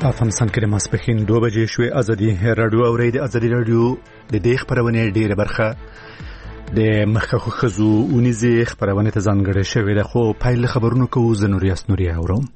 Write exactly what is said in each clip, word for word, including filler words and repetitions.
افغانستان کې د ماسپښین دوه بجې شوې. ازادي رادیو اوري د ازادي رادیو د دې خبرونه ډیره برخه د مخکخو خزو اونیزه خبرونه ته ځانګړې شوې ده، خو پایله خبرونو کوو زنوریاس نوري اورم.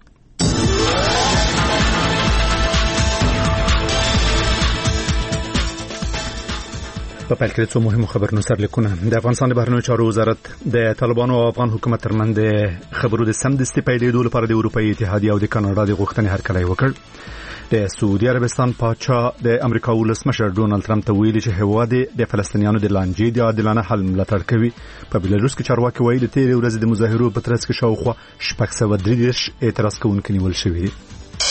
په پیل کې څو مهمه خبرونه سرلیکونه. د افغانستان د بهرنیو چارو وزارت د طالبانو او افغان حکومت ترمنځ خبرو د سمدستي پیلېدو لپاره د اروپאי اتحادیه او د کاناډا د غوښتنې هرکلی وکړ. د سعودي عربستان پاچا د امریکا ولسمشر ډونالد ترامپ ته ویلي چې هیواد د فلسطینیانو د لانجې د عادلانه حل ملاتړ کوي. په بلاروس کې چارواکي وایي د تیرې ورځې د مظاهرو په ترڅ کې شاوخوا شپږ سوه درې دېرش اعتراض کوونکي نیول شوي دي.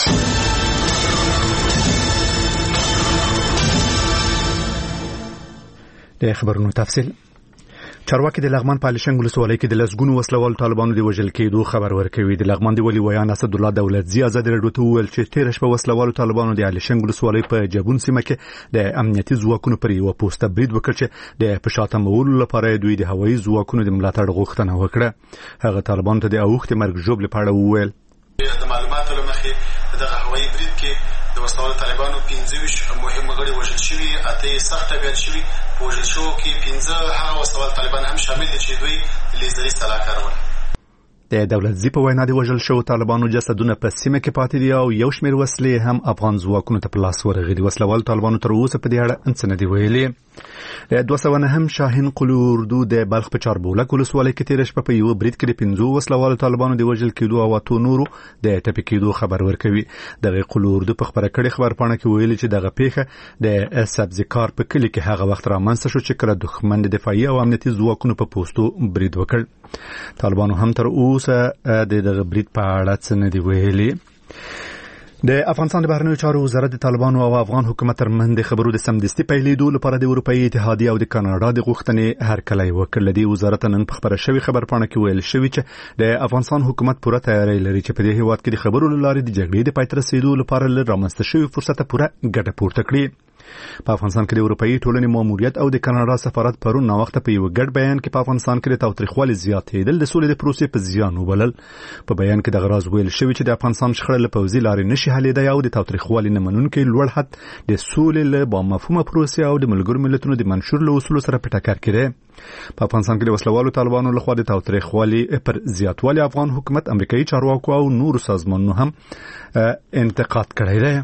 د خبرونو تفصیل. چارواکي د لغمان په علشنګ ولسوالۍ کې د لسګونو وسلوال طالبانو د وژل کېدو خبر ورکوي. د لغمان د ولي ویان اسد الله دولتزی آزاد رادیو ته ویل چې تیر شپه وسلوال طالبانو د علشنګ ولسوالۍ په جبون سیمه کې د امنیتي ځواکونو پر یو پوسټ برید وکړ چې د پښاتمولو لپاره دوی د هوایي ځواکونو د ملاتړ غوښتنه وکړه. هغه طالبانو ته د اوښت مرګ جوړ لپاره وویل د معلوماتو لمخې دغه هوایي برید کې د وسلوال طالبانو پنځه ویشت مهم غړي وژل شوي، اته سخت ټپیان شوي. په وژل شوو کې پنځه هغه وسلوال طالبان هم شامل دي چې دوی لیزري سلاح کارول. د دولتزی په وینا د وژل شوو طالبانو جسدونه په سیمه کې پاتې دي او یو شمېر وسلې هم افغان ځواکونو ته په لاس ورغلي دي. وسلوال طالبانو تر اوسه په دې اړه څه نه دي ویلي. د دوه سوه نهم شاهین قلو اردو د بلخ په چاربولک ولسوالۍ کې تېره شپه په یوه برید کې د پنځو وسلوالو طالبانو د وژل کېدو او اتو نورو د ټپي کېدو خبر ورکوي. دغه قلو اردو په خبره کړې خبرپاڼه کې ویلي چې دغه پیښه د سبزیکار په کلي کې هغه وخت رامنځته شو چې کله دښمن د دفاعي او امنیتي ځواکونو په پوستو برید وکړ. طالبانو هم تر اوسه د دغه برید په اړه څه نه دي ویلي. د افغانستان د بهرنیو چارو وزارت د طالبانو او افغان حکومت ترمنځ د خبرو د سمدستي پیلېدو لپاره د اروپאי اتحادیه او د کاناډا د غوښتنې هرکلی وکړ. له دې وزارت نن په خبره شوې خبرپاڼه کې ویل شوي چې د افغانستان حکومت پوره تیاری لري چې په دې هیواد کې د خبرو له لارې د جګړې د پای ته رسېدو لپاره له رامنځته شوي فرصته پوره ګټه پورته کړي. په افغانستان کې د اروپאי ټولنې ماموریت او د کاناډا سفارت پرون ناوخته په یو ګډ بیان کې په افغانستان کې د تاوتریخوالي زیاتېدل د سولې د پروسې په زیان وبلل. په بیان کې د غراز ویل شوی چې د افغانستان شخړه له پوځي لارې نشي حلېدای او د تاوتریخوالي نه منونکي لوړ حد د سولې له با مفهومه پروسې او د ملګرو ملتونو د منشور له اصولو سره په ټکر کې دی. په افغانستان کې د وسلوالو طالبانو لخوا د تاوتریخوالي پر زیاتوالي افغان حکومت، امریکایي چارواکو او نورو سازمانونو هم انتقاد کړی دی.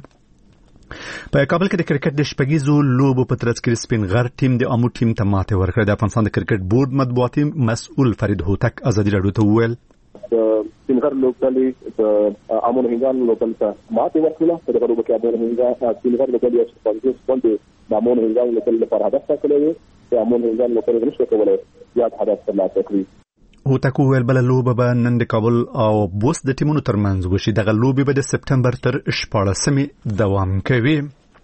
په کابل کې د کرکټ د شپږیزو لوبو په ترڅ کې سپین غر ټیم د امو ټیم ته ماتې ورکړه. د افغانستان د کرکټ بورډ مطبوعاتي مسؤل فرید هوتک ازادي رادیو ته وویل سپین غر لوبډلې د امو هنګان لوبډلې ته ماتې ورکړه. په دغه لوبه کې امو هنګان سپین غر لوبډلې چې پنځوس پوینټ د امو هنګان لوبډلې لپاره هدف ټاکلی دی چې امو هنګان لوبډلې نشي کولی زیات هدف ترلاسه کړي. هوتک وویل بله لوبه به نن د کابل او بوست د ټیمونو ترمنځ وشي. دغه لوبې به د سپټمبر تر شپاړسمې دوام کوي.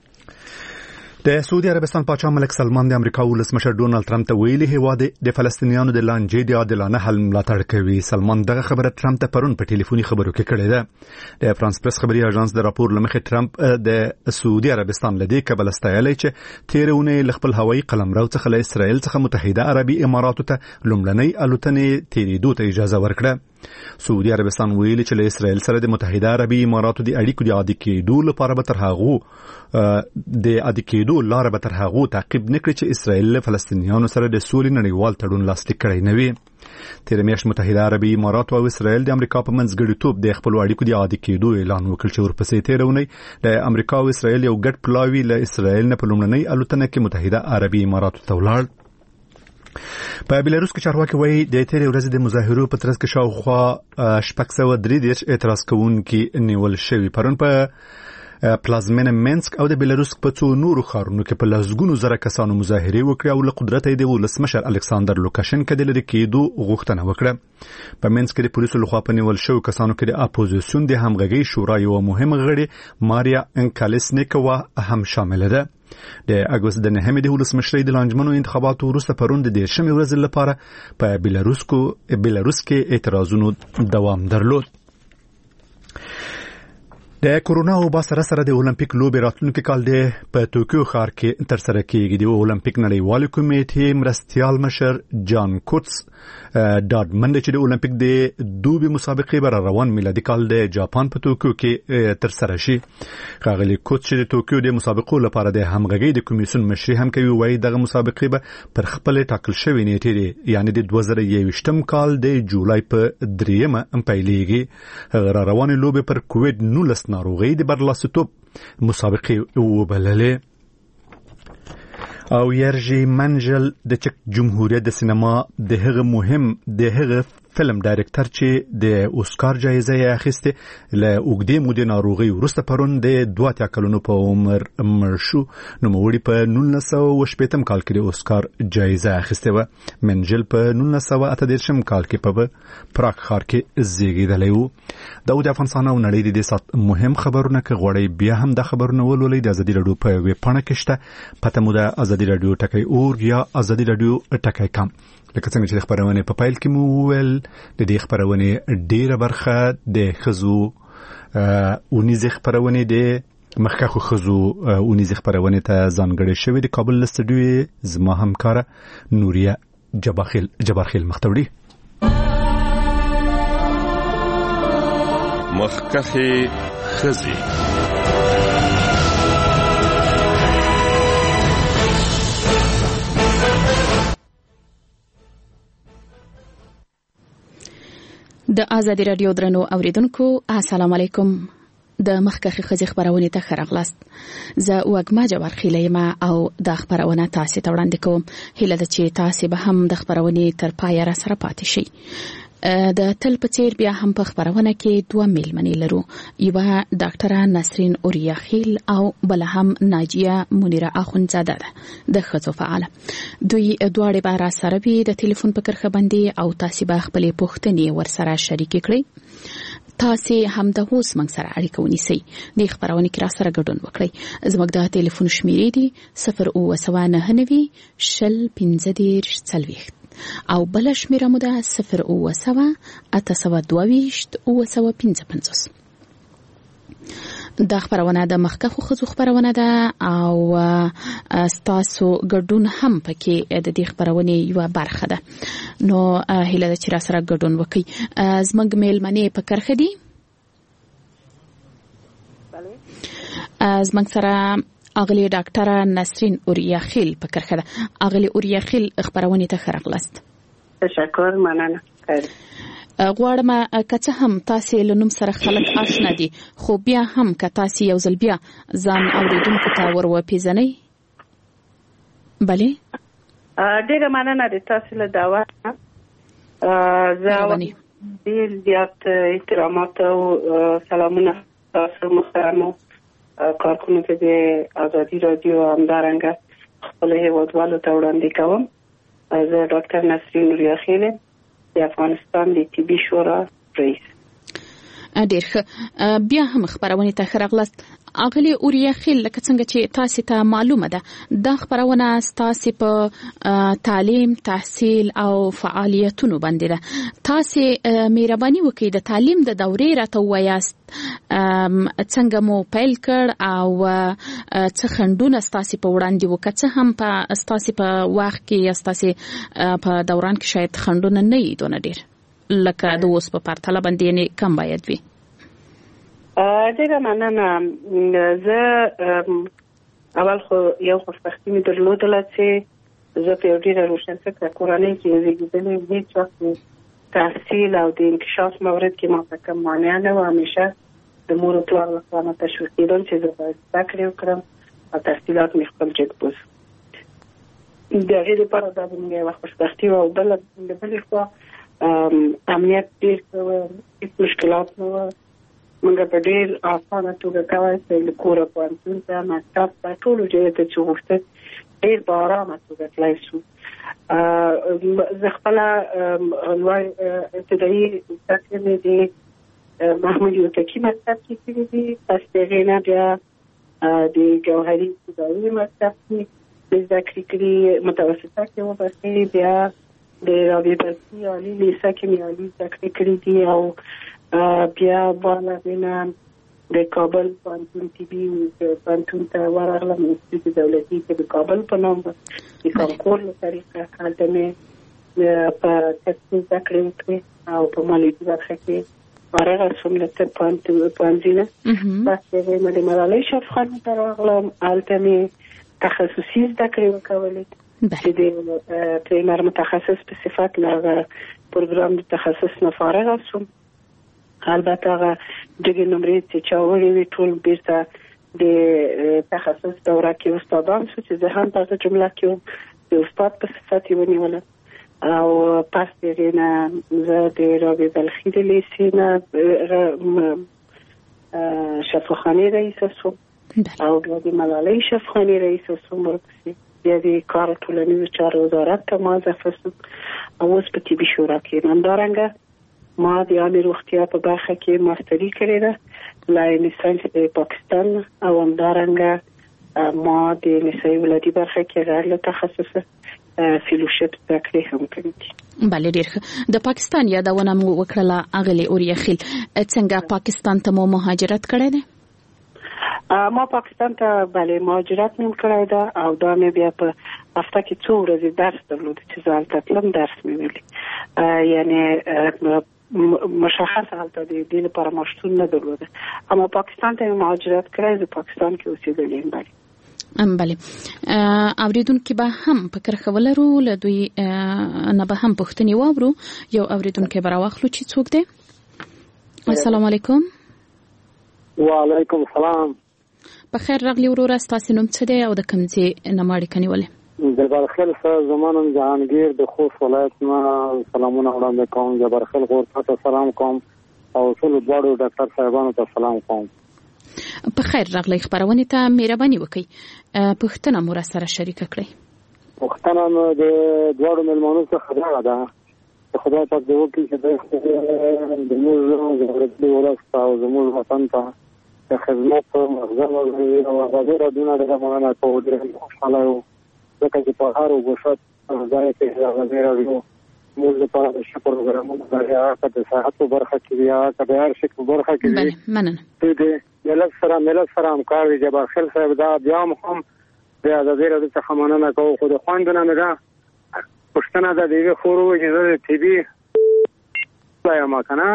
د سعودي عربستان پاچا ملک سلمان د امریکا ولسمشر ډونالد ترامپ ته ویلي هیواد د فلسطینیانو د لانجې د عادلانه حل ملاتړ کوي. سلمان دغه خبره ترامپ ته پرون په ټلیفوني خبرو کې کړې ده. د فرانس پریس خبري اژانس د راپور لمخې ترامپ د سعودي عربستان لدی کبل استایلی چې تیرونه ل خپل هوایي قلمرو څخه له اسرائیل څخه متحده عربي اماراتو ته لومړنۍ الوتنې تیریدو ته اجازه ورکړه. سعودي عربستان ویلي چې له اسرائیل سره د متحده عربي اماراتو د اړیکو د عادي کېدو لپاره به تر هغو د عادي کېدو لاره به تر هغو تعقیب نکړي چې اسرائیل له فلسطینیانو سره د سولې نړیوال تړون لاسلیک کړی نه وي. تېره میاشت متحده عربي اماراتو او اسرائیل د امریکا په منځ ګډیتوب د خپلو اړیکو د عادي کېدو اعلان وکړ چې ورپسې تېره اونۍ د امریکا او اسرائیل یو ګډ پلاوي له اسرائیل نه په لومړنۍ الوتنه کې متحده عربي اماراتو ته ولاړ. په بلاروس کې چارواکي وایي د تېرې ورځې د مظاهرو په ترڅ کې شاوخوا شپږ سوه درې دېرش اعتراض کوونکي نیول شوي. پرون په پلازمینه مینسک او د بلاروس په څو نورو ښارونو کې په لسګونو زره کسانو مظاهرې وکړې او له قدرته د ولسمشر الکساندر لوکاشنکا د لرې کېدو غوښتنه وکړه. په مینسک کې د پولیسو لخوا په نیول شوو کسانو کې د اپوزیسیون د همغږۍ شورا یوه مهمه غړې ماریا انکالیسنیکووا هم شامله ده. د اګوست د نهمې د ولسمشرۍ د لانجمنو انتخاباتو وروسته پرون د دېرشمې ورځې لپاره په بلاروس کې بلاروس کې اعتراضونو دوام درلود. د کورونا وبا سره سره د اولمپیک لوبې راتلونکي کال د په توکیو ښار کې تر سره کېږي. د اولمپیک نړیوال کمیټې مرستیال مشر جان کوټس ډاډمن چې د اولمپیک د دوبي مسابقې بر روان میلادي کال د جاپان په توکیو کې تر سره شي. ښاغلي کوټس چې د توکیو د مسابقو لپاره د همغږي د کمیسیون مشري هم کوي، وایي دغه مسابقې به پر خپل ټاکل شوی نیټې یعنی د دوه زره یوویشتم کال د جولای په دریمه پیلېږي. غیر روان لوبې پر کووید نولس ناروغي د برلاسیتوب مسابقې وبللې. او یرژي منجل د چک جمهوریت د سینما د هغه مهم د هغه فلم ډایرکټر چې د اوسکار جایزه یې اخیسته له اوږدې مودې ناروغي وروسته پرون د دوه اتیا کلونو په عمر مړ شو. نوموړي په نولس سوه شپېتم کال کې د اوسکار جایزه اخیسته وه. منجل په نولس سوه اته دېرشم کال کې په پراګ ښار کې زیږېدلی و. دا د افغانستان او نړۍ د دې سات مهم خبرونه که غواړئ بیا هم دا خبرونه ولولئ د ازادي راډیو په ویبپاڼه کې شته. پته مو ده ازادي راډیو ټکی اور یا ازادي راډیو ټکی کام. لکه څنګه چې د خبرونې په پیل کې مو وویل د دې خبرونې ډیره برخه د ښځو اونیزې خبرونې د مخکښو ښځو اونیزې خبرونې ته ځانګړې شوې. د کابل له سټډیو زما همکاره نوریه جبارخیل جبارخیل مختوړي. مخکښې ښځې د ازادي راډیو درنو اوریدونکو السلام علیکم. د مخکښې ښځې خبرونه ته ښه راغلاست. زه وګما جبارخیل یم او د خبرونه تاسو ته وړاندې کوم. هیله ده چې تاسو به هم د خبرونه تر پای را سره پاتې شئ. د تل په څیر بیا هم په خبرونه کې دوه میلمنې لرو. یوه ډاکټره نسرین اوریاخیل او بل هم ناجیه منیره اخونزاده ده د ښځو فعاله. دوی دواړه به را سره وي د ټلیفون په کرښه باندې او تاسو به خپلې پوښتنې ورسره شریکې کړئ. تاسو هم د اوس موږ سره اړیکه ونیسئ. د خبرونه کې را سره ګډون وکړئ. زموږ د ټلیفون شمیرې دي صفر اوه سوه نهه نوي شل پنځه دېرش څلوېښت او بل شمیره مو ده صفر اوه سوه اته سوه دوه ویشت اوه سوه پنځه پنځوس. دا خبرونه د مخکښو ښځو خبرونه ده او ستاسو ګډون هم پکې د دې خبرونه یو برخه ده. نو هیله ده چې را سره ګډون وکړي. زموږ میلمنې په کرښه دي. زموږ سره اغلی ډاکټره نسرین اوریاخیل په کرښه ده. اغلی اوریاخیل خبرونه ته ښه راغلاست. تشکر، مننه. غواړم که څه هم تاسو له نوم سره خلک آشنا دي خو بیا هم که تاسو یو ځل بیا ځان اوریدونکو ته ور وپیژنئ. بله ډیره مننه د تاسو له دعوت. زه ډیر زیات احترامات او سلامونه تاسو محترمو کارکونکو د ازادي راډیو همدارنګه خپل هیوادوالو ته وړاندې کوم. زه ډاکټر نسرین اوریاخیل د افغانستان د طبي شورا رئیس. ډیر ښه. بیا هم خبرونه ته ښه راغلاست. اغلی اوریاخیل لکه څنګه چې تاسو ته معلومه ده دا خبرونه تاسو په تعلیم، تحصیل او فعالیتونو باندې ده. تاسو مهرباني وکړئ د تعلیم د دورې راته وایاست څنګه مو پیل کړ او څه خنډونه تاسو په وړاندې وکړ. څه هم په تاسو په وخت کې تاسو په دوران کې شاید خنډونه نه وي دونه ډیر لکه د اوس په پرتله باندې نه کم باید وي. ډیره مننه. زه اول خو یو خوشبختي مې درلودله چې زه په یو ډیره روشنفکره کورنۍ کې زیږېدلې وم. هېڅ وخت تحصیل او د انکشاف مورد کې ما ته کوم مانع نه وه. همیشه د مور و پلار لخوا ماته تشویق کېدل چې زه باید زده کړې وکړم او تحصیلات مې خپل جد بوز. د هغې لپاره دا زموږ یوه خوشبختي وه. او بله د بلې خوا امنیت ډېر ښه وه، هېڅ مشکلات نه وه. موږ په ډېر اسانه توګه کولی شو له کوره پوهنتون ته، مکتب ته، ټولو ځایو ته چې غوښتل ډېر په ارامه توګه تللی شو. زه خپله لوړ ابتدایي زده کړې مې د محمود یوسفي مکتب کې کړي دي. پس د هغې نه بیا د ګوهري ابتدایي مکتب کې زده کړې کړي، متوسطه کې وبسې. بیا د رابعه برسي عالي لیسه کې مې عالي زده کړې کړي دي او بیا بالا بینه د کابل پوهنتون طبي پوهنتون ته ورغلم، انستیتوت دولتي کې د کابل په نوم د کانکور له طریقه هلته مې په تخصص زده کړې وکړې او په مالیاتي برخه کې ورغلم سوم له طب پوهنځي نه. بس هغې نه د ملالۍ شفاخانې ته راغلم، هلته مې تخصصي زده کړې وکولې چې د پریمر متخصص په صفت له هغه پروګرام د تخصص نه فارغه سوم. البته هغه دغې نمرې چې چا وړې وي ټول بیرته د تخصص دوره کې استادان شو چې زه هم په هغه جمله کې وم د استاد په صفت یې ونیولم. او پس دغې نه زه د رابعې بلخي د لیسې نه شفاخانې رئیسه سوم او بیا د ملالۍ شفاخانې رئیسه سوم. ورپسې بیا د کار ټولنیزو چارو وزارت ته موظفه سوم او اوس په طبي شورا کې یم. همدارنګه ما د عامې روغتیا په برخه کې ماستري کړې ده له انسټیټیوټ د پاکستان او همدارنګه ما د نسایي ولادي برخه کې غیر له تخصصه فیلوشپ زده کړې هم کړې دي. بله ډېر ښه. د پاکستان یادونه مو وکړله اغلې اوریا خیل، څنګه پاکستان ته مو مهاجرت کړی دی؟ ما پاکستان ته بله مهاجرت مې کړی ده او دا مې بیا په هفته کې څو ورځې درس درلود چې زه هلته تلم درس مې ویلي، یعنې مشخص هلته د دې لپاره ما شتون نه درلوده، اما پاکستان ته مې مهاجرت کړی، زه پاکستان کې اوسېدلې یم. بله بله. اوریدونکي به هم فکر ولرو، له دوی نه به هم پوښتنې واورو. یو اوریدونکی به راواخلو چې څوک دی. السلام علیکم. وعلیکم السلام. په خیر راغلی وروره، ستاسې نوم څه دی او د کوم ځای نه ما اړیکه نیولې؟ د برخیل څخه زما نوم جهانګیر د خوست ولایت نه سلامونه وړاندې کوم. د برخیل غور ته سلام کوم او ټولو دواړو ډاکټر صاحبانو ته سلام کوم. په خیر راغلی، خبرونه ته مهرباني وکړئ. پوښتنه مو را سره شریکه کړئ. پوښتنه مو د دواړو مېلمنو څخه دا ده چې خدای پاک دې وکړي چې د موږ د ولس او زموږ وطن ته د خدمت مخزن ولري او ازادي راډیو د مننه کوو. ډېر خوشحاله یو ځکه چې په هر وګړي ځای کې ازادي راډیو موږ لپاره د شکر پروګرامونه لري، هغه د صحت په برخه کې وي، هغه د هر شي په برخه کې وي. مننه. دې ملت سره ملت سره همکار وي. جبار خیل صاحب دا بیا هم د ازادي راډیو څخه مننه کوو، خو د خوندونه مې دا پوښتنه ده د یوې خورو چې زه د طبي یم که نه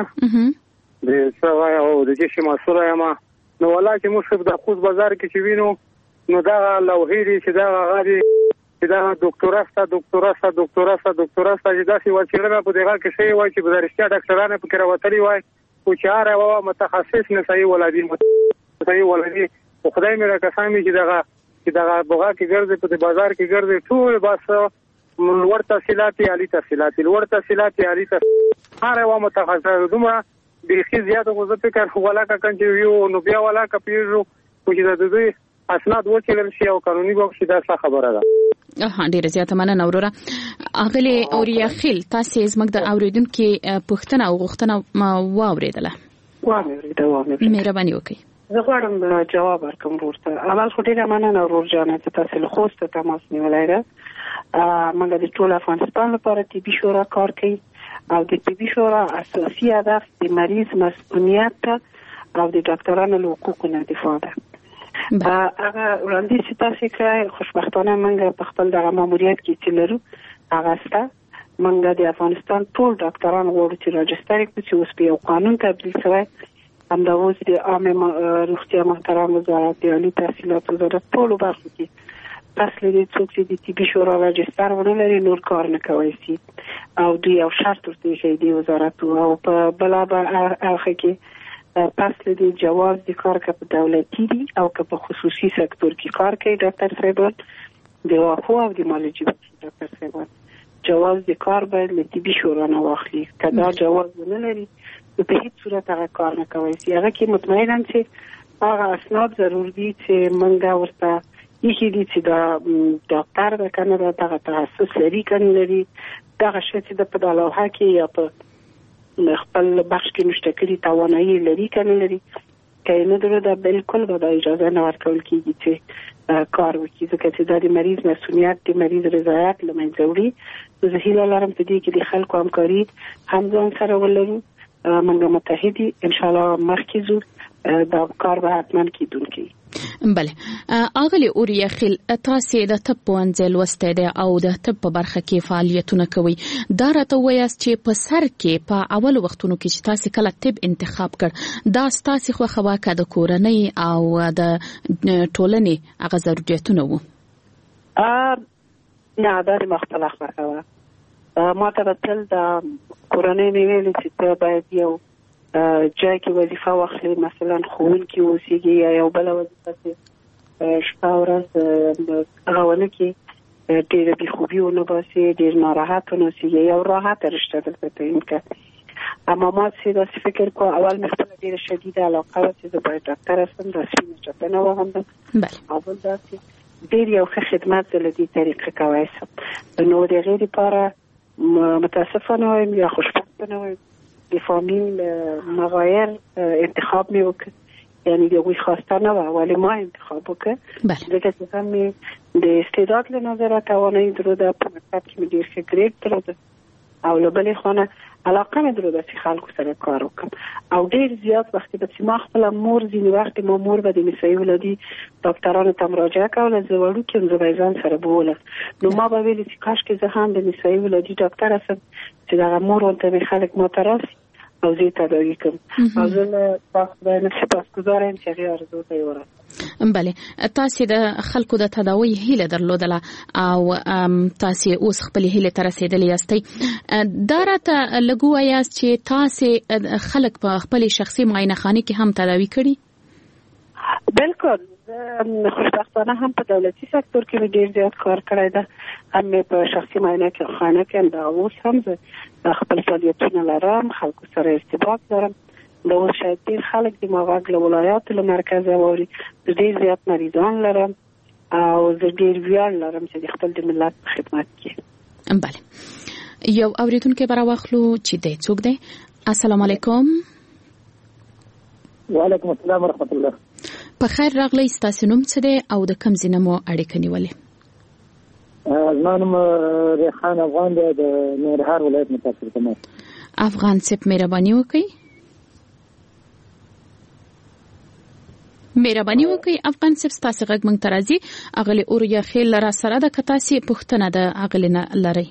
د څه او د دې شي مسؤله یم، نو والله چې موږ د خوست بازار کې چې وینو نو دغه لوحې دي چې دغه هغه دي چې دغه ډاکټوره سته ډاکټوره سته ډاکټوره سته ډاکټوره سته چې داسې وه چې څېړنه په دغه کې شوې وای چې په رښتیا ډاکټران یې پکې راوتلي وای، خو چې هر یوه متخصص نسایي ولادي نسایي ولادي خو خدای مې را قسم وي چې دغه چې دغه بغا کې ګرځي په بازار کې ګرځي ټول بس لوړ تحصیلات عالي تحصیلات لوړ تحصیلات عالي تحصیلات هر یوه متخصص دومره بیخي زیاته خو زه فکر ولاکه کن چې یو نو بیا ولاکه پیژو خو چې د دوی اسناد وچلل شي او قانوني به شي دا څه خبره ده. ها ډیره زیاته مننه وروره. اغلی اوریا خیل، تاسو زموږ د اوریدونکو پوښتنه او غوښتنه واوریدله؟ واوریده واوریده. مهرباني وکړئ. زه غواړم جواب ورکړم ورته. اول خو ډیره مننه ورور جانه چې تاسو له خوست تماس نیولای ده. موږ د ټول افغانستان لپاره طبي شورا کار کوي او د طبي شورا اساسي هدف د مریض مسؤلیت او د ډاکټرانو له حقوقو نه دفاع ده. هغه وړاندیز چې تاسو کړی خوشبختانه موږ په خپل دغه ماموریت کې چې لرو هغه سته. موږ د افغانستان ټول ډاکټران غواړو چې راجستر کړو چې اوس په یو قانون تبدیل شوی، همدا اوس د عامه روغتیا محترم وزارت د عالي تحصیلات وزارت ټولو برخو کې اصل دې څوک چې د طبي شورا راجستر ونه لري نور کار نه کوي سي او دوی یو شرط ورته شي دی وزارت او په بلا اخر کې پس لدی جواز د کار په دولتي دي او په خصوصي سکتور کې کار کوي ډاکټر صاحب د واخو او د مالجی ډاکټر صاحب جواز د کار باید له طبي شورا نه واخلي. کدا جواز نه لري په هیڅ صورت هغه کار نه کوي سي. هغه کې مطمئناً چې هغه اسناد ضروري دي چې منګه ورته یی دي چې دا ډاکټر د کنه دغه تخصص لري کنه لري دغه شی چې د په دالوه کې یا په خپل بخش کې نشته کړي توانایي لري کنه لري کینه درو دا بالکل به اجازه نه ورکول کیږي چې کار وکړي ځکه چې د مریض مسؤلیت د مریض رضایت لمنځه وړي. زه هیله لرم چې دې کې د خلکو همکاري هم ځان سره ولرو، موږ متحدي ان شاء الله مخکې ځو دا کار به حتما کیدونکي. بله اغلی اوریا خل تاسو د طب پوهنځي لوستې ده او د طب په برخه کې فعالیتونه کوي. دا راته وایاست چې په سر کې په اول وختونو کې چې تاسو کله طب انتخاب کړ دا تاسو خو خواکه د کورنۍ او د ټولنې هغه ضرورتونه وو؟ ا نه دا مختلف راکوه. ما ته تل د کورنۍ ویل چې ته باید یو جای کې وظیفه واخلي، مثلا ښوونکي اوسېږي یا یو بله وظیفه شپه ورځ هغه ونه کې ډېره بېخوبي ونه باسي، ډېر ناراحت ونه اوسېږي، یو راحته رشته دلته تعیین کړه. اما ما چې داسې فکر کوم اول مې خپله ډېره شدیده علاقه وه چې زه باید ډاکټره شم، داسې مې چپنه وغندم او بل داسې ډېر یو ښه خدمت زه له دې طریقې کولی شم. نو د هغې دپاره متاسفانه وایم یا خوشبختانه وایم د فامیل مغایر انتخاب می وکړ، یعنی د هغوی خواسته نه وه ولی ما انتخاب وکړ ځکه چې هم مې د استعداد له نظره توانایي درلوده، په مکتب کې مې ډېر ښه ګریډ درلوده او له بلې خوا نه علاقه مې درلوده چې خلکو سره کار وکړم او ډېر زیات وختې به چې ما خپله مور ځینې وخت ما مور به د نسایي ولادي ډاکټرانو ته مراجعه کوله، زه وړوکې یم، زه به یې ځان سره بولم. نو ما به ویلې چې کاشکې زه هم د نسایي ولادي ډاکټره شم چې دغه مور ورته مې خلک ما ته راسي او زه یې تداوي کړم او زه له تاسو خدای نه سپاسګزاره یم چې هغې ارزو ته یې ورسوم. بله تاسو د خلکو د تداوی هیله درلودله او تاسو اوس خپل هیله ته رسیدلی یاستئ. دا راته لږ وایاست چې تاسو خلک په خپل شخصي معاینه خانه کې هم تداوی کړي؟ بالکل، زه خوشبختانه هم په دولتي سکتور کې مې ډېر زیات کار کړی ده، هم مې په شخصي معاینه خانه کې هم دا اوس هم زه خپل فعالیتونه لرم، خلکو سره ارتباط لرم. دا اوس شاید ډېر خلک د ما غږ له ولایاتو له مرکزه واوري. زه ډېر زیات مریضان لرم او زه ډېر ویاړ لرم چې د خپل د ملت په خدمت کې. بله یو اورېدونکی به راواخلو چې دی څوک دی؟ السلام علیکم. وعلیکم السلام ورحمت الله. په خیر راغلی، ستاسو نوم څه دی او د کوم ځای نه مو اړیکه نیولې؟ زما نوم ریحان افغان دی، د ننګرهار ولایت نه تاسو ته. افغان صاحب مهرباني وکړئ مهرباني وکړئ افغان صاحب ستاسو غږ مونږ ته راځي. اغلی اوریا خیل را سره د کتاسي پښتنه د اغلی نه لري.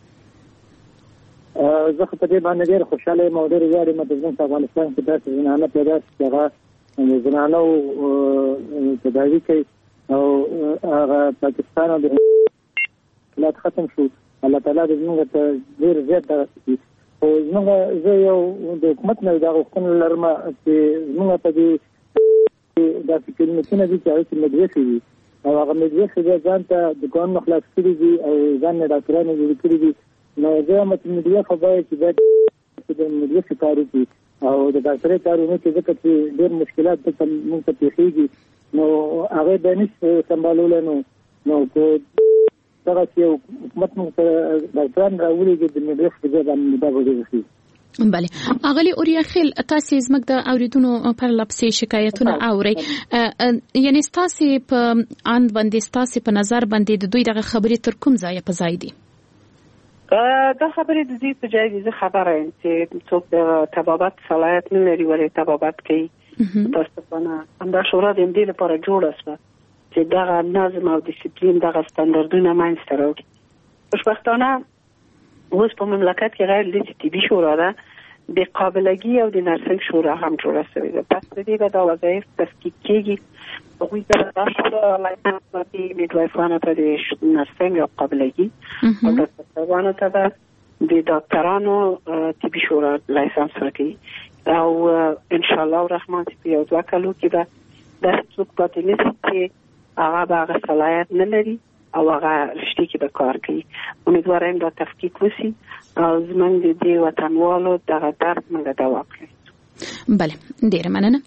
زه په دې باندې ډېر خوشاله یم او ډېر ویاړ یم چې افغانستان کې داسې زنانه پیدا شي چې هغه د زنانو تداوي کوي او هغه پاکستان او د حالات ختم شو. الله تعالی دې موږ ته ډېر زیات دغه کړي او زموږ زه یو د حکومت نه دا غوښتنه لرم چې زموږ په دې داسې کلمتونه دي چې هغه کې مدرسې دي او هغه مدرسې بیا ځان ته دکان نه خلاص کړي دي او ځان نه ډاکټرانو جوړ کړي دي. نو زه وایم چې میډیا خو باید چې باید د مدرسې کار وکړي او د ډاکټرۍ کار ونه کړي ځکه چې ډېر مشکلات دلته موږ ته پېښېږي نو هغه به نشي سمبالولی. نو نو که دغه چې حکومت موږ سره ډاکټران راولېږي د مدرسې په ځای باندې دا به ډېر ښه. بله اغلی اوریا خیل تاسو زموږ د اوریدونو پر لپسې شکایتونه اوري، یعنی تاسو په اند باندې تاسو په نظر باندې د دوی دغه خبرې تر کوم ځای په ځای دي؟ دا خبرې د دې په ځای دي. زه خبره یم چې څوک د طبابت صلاحیت نه لري ولې طبابت کوي. متاسفانه همدا شورا د دې لپاره جوړه شوه چې دغه نظم او ډیسپلین دغه ستاندردونه منځته راوړي. خوشبختانه اوس په مملکت کې غیر لیسې طبي شورا ده، د قابلګي او د نرسنګ شورا هم جوړه شوې ده. پس د دې به دا وظایف تفکیک کېږي. هغوی ته دا شورا لایسنس ورکوي، میډوایفانو ته د نرسنګ او قابلګي او ډاکټرانو ته به د ډاکټرانو طبي شورا لایسنس ورکوي او انشاءالله الرحمن چې په یو دوه کالو کې به داسې څوک پاتې نشي چې هغه به هغه صلاحیت نه لري او هغه رشتې کې به کار کوي. امیدواره یم دا تفکیک وشي او زموږ د دې وطنوالو دغه درد موږ دوا کړو. بله ډېره مننه.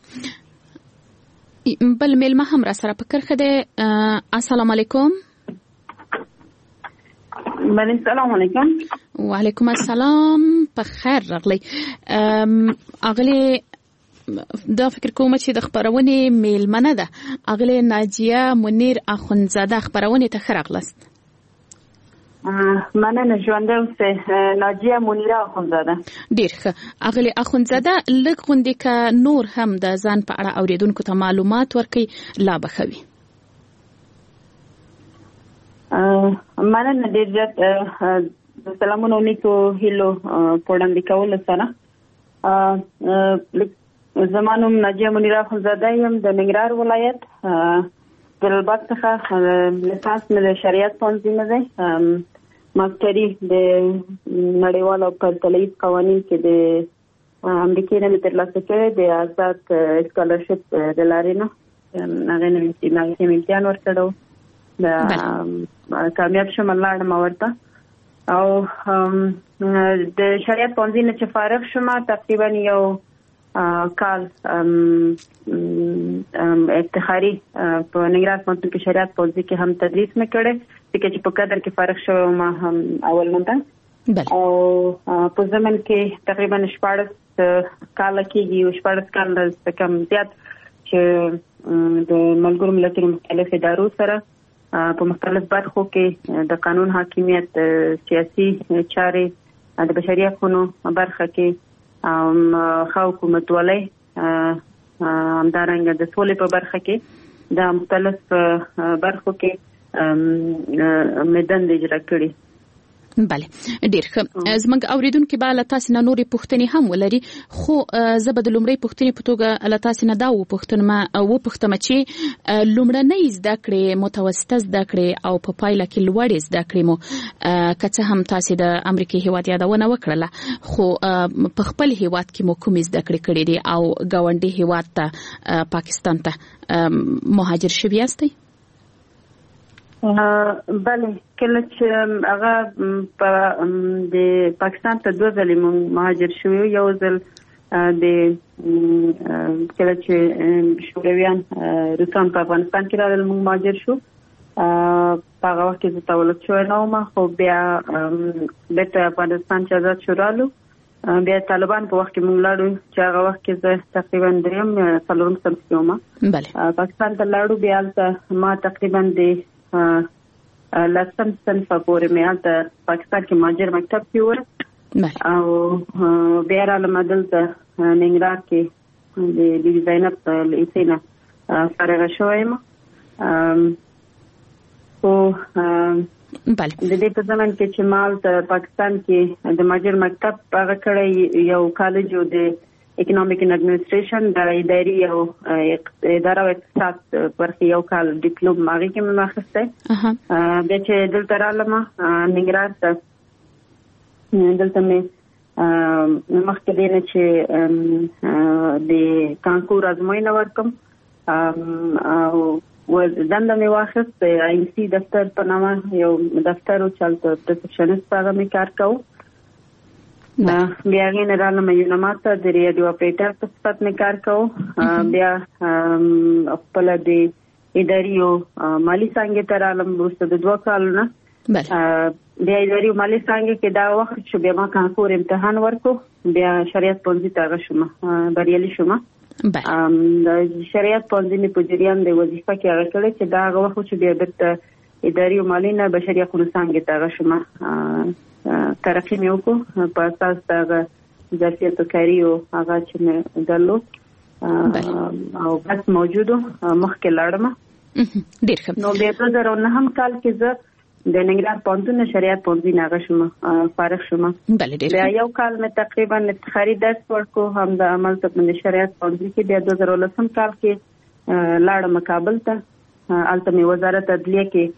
بل میلمه هم را سره په کرښه دی. السلام علیکم. بله السلام علیکم. وعلیکم السلام. په خیر راغلی. اغلی دا فکر کوم چې د خبرونې میلمنه ده اغلی ناجیه منیر اخونزاده خبرونې ته ښه راغلاست. مننه ژوندۍ اوسه ناجیه منیره اخونزاده. ډیر ښه اغلی اخونزاده لږ غوندې ک نور هم د ځان په اړه اوریدونکو ته معلومات ورکړي لا بخوي. مننه ډیر زیات سلامونه نیکو هیلو پوړاندې کول سره. زمانوم ناجیه منیره اخونزاده یم د ننګرهار ولایت دلبات څخه لیسانس مې د شریعت پوهنځي نه دی. ماستري د نړیوال او پرتلیز قوانین کې د امریکای نه ترلاسه کړې د آزاد اسکالرشپ د لارې نه هغه نه امتحان ورکړو د کامیاب شوم لاړم ورته او د شریعت پوهنځي نه چې فارغ شوم تقریبا یو کال افتخاری په ننګرهار پوهنتون کې شریعت پوهنځي کې هم تدریس مې کړی چې په قدر کې فارغ شوم ما هم اول منځ او په زمن کې تقریبا شپږ کال کېږي شپږ کال څخه کم زیات چې د ملګرو ملتونو مختلف ادارو سره په مختلف برخو کې د قانون حاکمیت سیاسي چارې د بشري حقوقو برخه کې ام خو حکومت ولای همدارنګه د سولې په برخه کې د مختلف برخو کې مدن اجرا کړی. بله ډیر ښه زموږ اوریدونکو به له تاسو نه نورې پوښتنې هم ولري خو زه به د لومړی پوښتنې په توګه له تاسو نه دا وپوښتم او پوښتم چې لومړنۍ زده کړې متوسطه زده کړې او په پایله کې لوړې زده کړې مو که څه هم تاسو د امریکای هیواد یادونه وکړله خو په خپل هیواد کې مو کومې زده کړې کړې دي او ګاونډي هیواد ته پاکستان ته مهاجر شوي یاستئ؟ بله کله چې هغه په د پاکستان ته دوه ځلې مونږ مهاجر شوو یو ځل د کله چې شورویان روسان په افغانستان کې راغلل مونږ مهاجر شو په هغه وخت کې زه تولد شوی نه وم خو بیا بیرته افغانستان چې آزاد شو رالو بیا طالبان په وخت کې مونږ لاړو چې هغه وخت کې زه تقریبا دریم څلورم صنف کې وم پاکستان ته لاړو بیا هلته ما تقریبا د لسم صنف پورې مې د پاکستان کې مهاجر مکتب کې و او بیا رالم دلته ننګرهار کې د بیبي زینب لیسې نه فارغه شوم او بله د دې په زمن کې چې مال ته پاکستان کې د مهاجر مکتب هغه کړی یو کالج و د اکونومیک ان ایڈمنسټریشن د اداري او اداره او اقتصاد برخه یو کال ډیپلوم ماغي کې مې واخیسته بیا چې دلته رالم ننګرهار ته دلته مې مخکې دی نه چې د کانکور ازموینه ورکم او دنده مې واخیست د آی ام سی دفتر په نامه یو دفتر و چلته ریسپشنست په هغه مې کار کوو بیا غین رالم یونامات د ریډیو اپریټر په صفت مې کار کوو بیا خپل د اداري او مالی څنګه ته رالم وروسته د دوه کالونو بیا اداري او مالی څنګه کې دا وخت چې بیا ما کانکور امتحان ورکو بیا شریعت پوهنځي ته شوم بریالي شوم د شریعت پوهنځي په جریان د وظیفه کې هغه کړی چې دا هغه وخت چې بیا بیرته اداري او مالی نه بشري حقوقو څنګه ته شوم ترقی مې وکړو په اساس دا ظرفیت کاری او هغه چې مې درلود او بس موجودو مخکې لاړم ډیر ښه نو بیا په زر نه هم کال کې زه د ننګرهار پوهنتون شریعت پوهنځي نه غشم فارغ شوم بله ډیر بیا یو کال مې تقریبا افتخاري درس ورکو هم د عمل ته د شریعت پوهنځي کې بیا د زر لسم کال کې لاړم کابل ته الته مې وزارت عدلیه کې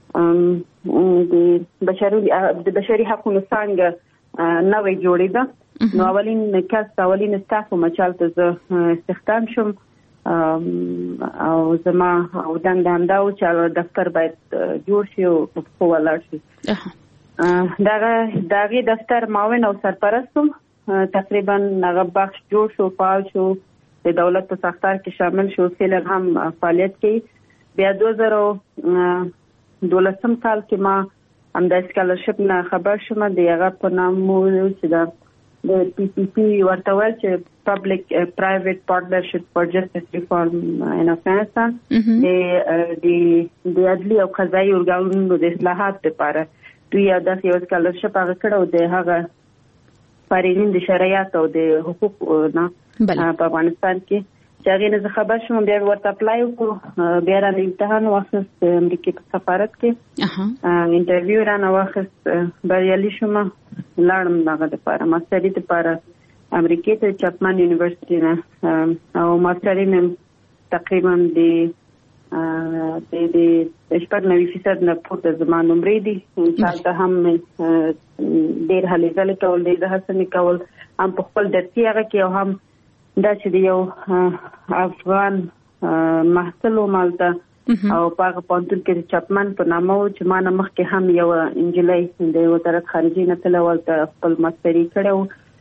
د بشري د بشري حقوقو څنګه نوې جوړېده نو اولین کس اولین سټاف مچالته زه استخدام شوم او زما او دنده هم دا و چې دفتر باید جوړ شي او په ولاړ شي دغه دغه دفتر معاون او سرپرستم تقریبا هغه بخش جوړ شو فعال شو د دولت په ساختار کې شامل شو فعلا هم فعالیت کوي بیا دوه زره دولسم کال کې ما هم د اسکالرشپ نه خبر شوم د هغه په نام مو چې دا د پی پی پی ورته وایي چې پبلک پرایویټ پارټنرشپ فار جسټس ریفارم ان افغانستان د د عدلي او قضایي ارګانونو د اصلاحات لپاره دوی داسې یو سکالرشپ هغه کړو د هغه فارغین د شرایط او د حقوق نه په افغانستان کې چې هغه نه خبر شوم بیا ورته اپلای وکړو بیا را امتحان واخیست امریکا په سفارت کې انټرویو را نه واخیست بریالي شوم لاړم هغه لپاره ماستري لپاره امریکا ته چاپمان یونیورسيټي نه او ماستري مې تقریبا د د د شپږ نوي فیصد نه پورته زما نمرې دي چې دا هم ډېر هلې ځلې کول دي د هڅې کول هم په خپل درسي هغه کې او هم دا چې یو افغان محصل مالته او په هغه پونتل کې چاپمان په نامه او چې ما نه مخکې هم یو انجلۍ د وزارت خارجي نه تلولته خپل ماستري کړو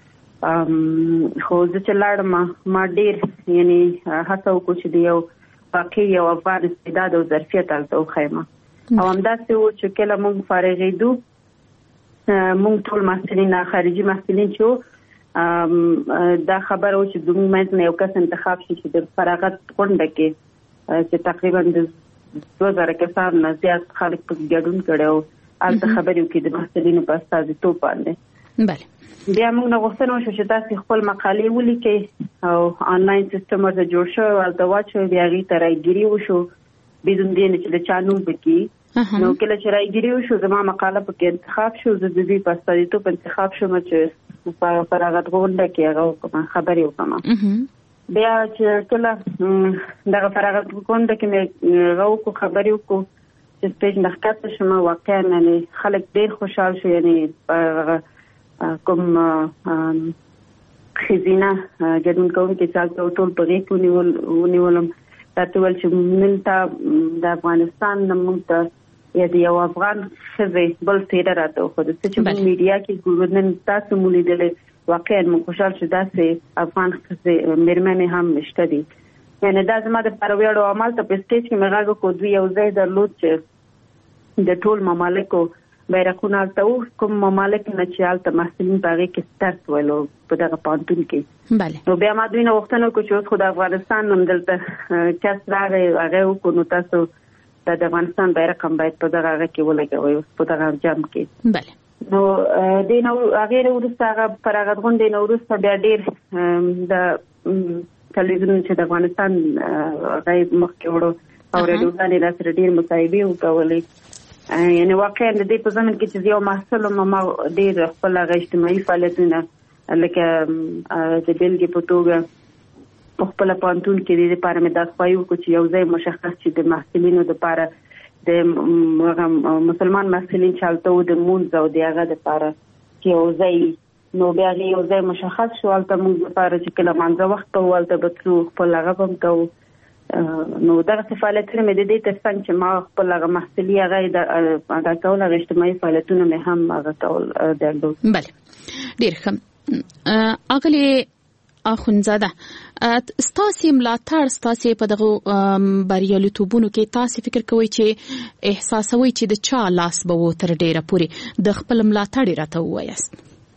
خو زه چې لاړم ما ډېر یعنی هڅه وکړو چې یو واقعي یو افغان استعداد او ظرفیت هلته وښیم او همداسې و چې کله موږ فارغېدو موږ ټول محصلین خارجي محصلین چې دا خبر و چې زموږ منځ نه یو کس انتخاب شي چې د فراغت غونډه کې چې تقریبا د دوه زره کسان نه زیات خلک په ګډون کړي او هلته خبرې وکړي د محصلینو په استازیتوب باندې بله بیا موږ نه غوښتنه وشوه چې تاسې خپل مقالې ولیکئ او آنلاین سیستم ورته جوړ شوی و هلته واچوئ بیا هغې ته رایګیري وشو بدون دې نه چې د چا نوم پکې نو کله چې رایګیري وشو زما مقاله پکې انتخاب شو زه د دوی په استازیتوب انتخاب شوم چې په فراغت غونډه کې هغه وکړم خبرې وکړم بیا چې کله دغه فراغت غونډه کې مې هغه وکړو خبرې وکړو چې سټیج نه ښکته شوم واقعا یعنې خلک ډېر خوشحال شو یعنې کوم خزینه ګډون کوونکي چې هلته ټول په غېږ کې ونیولم راته وویل چې نن ته د افغانستان نه موږ ته یا د یو افغان ښځې بل څېره راته وښوده څه چې موږ میډیا کې ګورو نن تاسو مو لیدلی واقعا موږ خوشحال شو داسې افغان ښځې مېرمنې هم شته دي یعنې دا زما دپاره ویاړ او همالته په سټیج کې مې غږ وکړو دوی یو ځای درلود چې د ټول ممالکو بیرغونه هلته و کوم ممالک نه چې هلته محصلین په هغې کې درس ویلو په دغه پوهنتون کې نو بیا ما دوی نه غوښتنه وکړو چې اوس خو د افغانستان هم دلته کس راغی هغې وکړو نو تاسو د افغانستان بیرغ هم باید په دغه هغه کې ولګوئ اوس په دغه جمع کې نو دې نه هغې نه وروسته هغه فراغت غونډې نه وروسته بیا ډېر د تلویزیون چې د افغانستان هغه مخکې وړو او راډیوګانې راسره ډېر مصاحبې وکولې یعنی واقعا د دې په زمن کې چې یو محصل ما ډېر خپل هغه اجتماعي فعالیتونه لکه د بېلګې په توګه په خپل پوهنتون کې د دې لپاره مې دا خواهی وکړو چې یو ځای مشخص چې د محصلینو لپاره د مسلمان محصلین چې هلته و د لمونځ او د هغه لپاره چې یو ځای نو بیا هغې یو ځای مشخص شو هلته موږ لپاره چې کله لمانځه وخت کوو هلته به تلو خپل هغه به هم کوو نو دغه فعالیتونه مې د دې تر څنګ چې ما خپل هغه محصلي هغه ادا کول هغه اجتماعي فعالیتونه مې هم هغه کول درلود بله ډېر ښه اغلې اخونزاده ستاسې ملاتړ ستاسې په دغه بریالیتوبونو کې تاسې فکر کوئ چې احساسوئ چې د چا لاس به و تر ډېره پورې د خپل ملاتړ یې راته ووایاست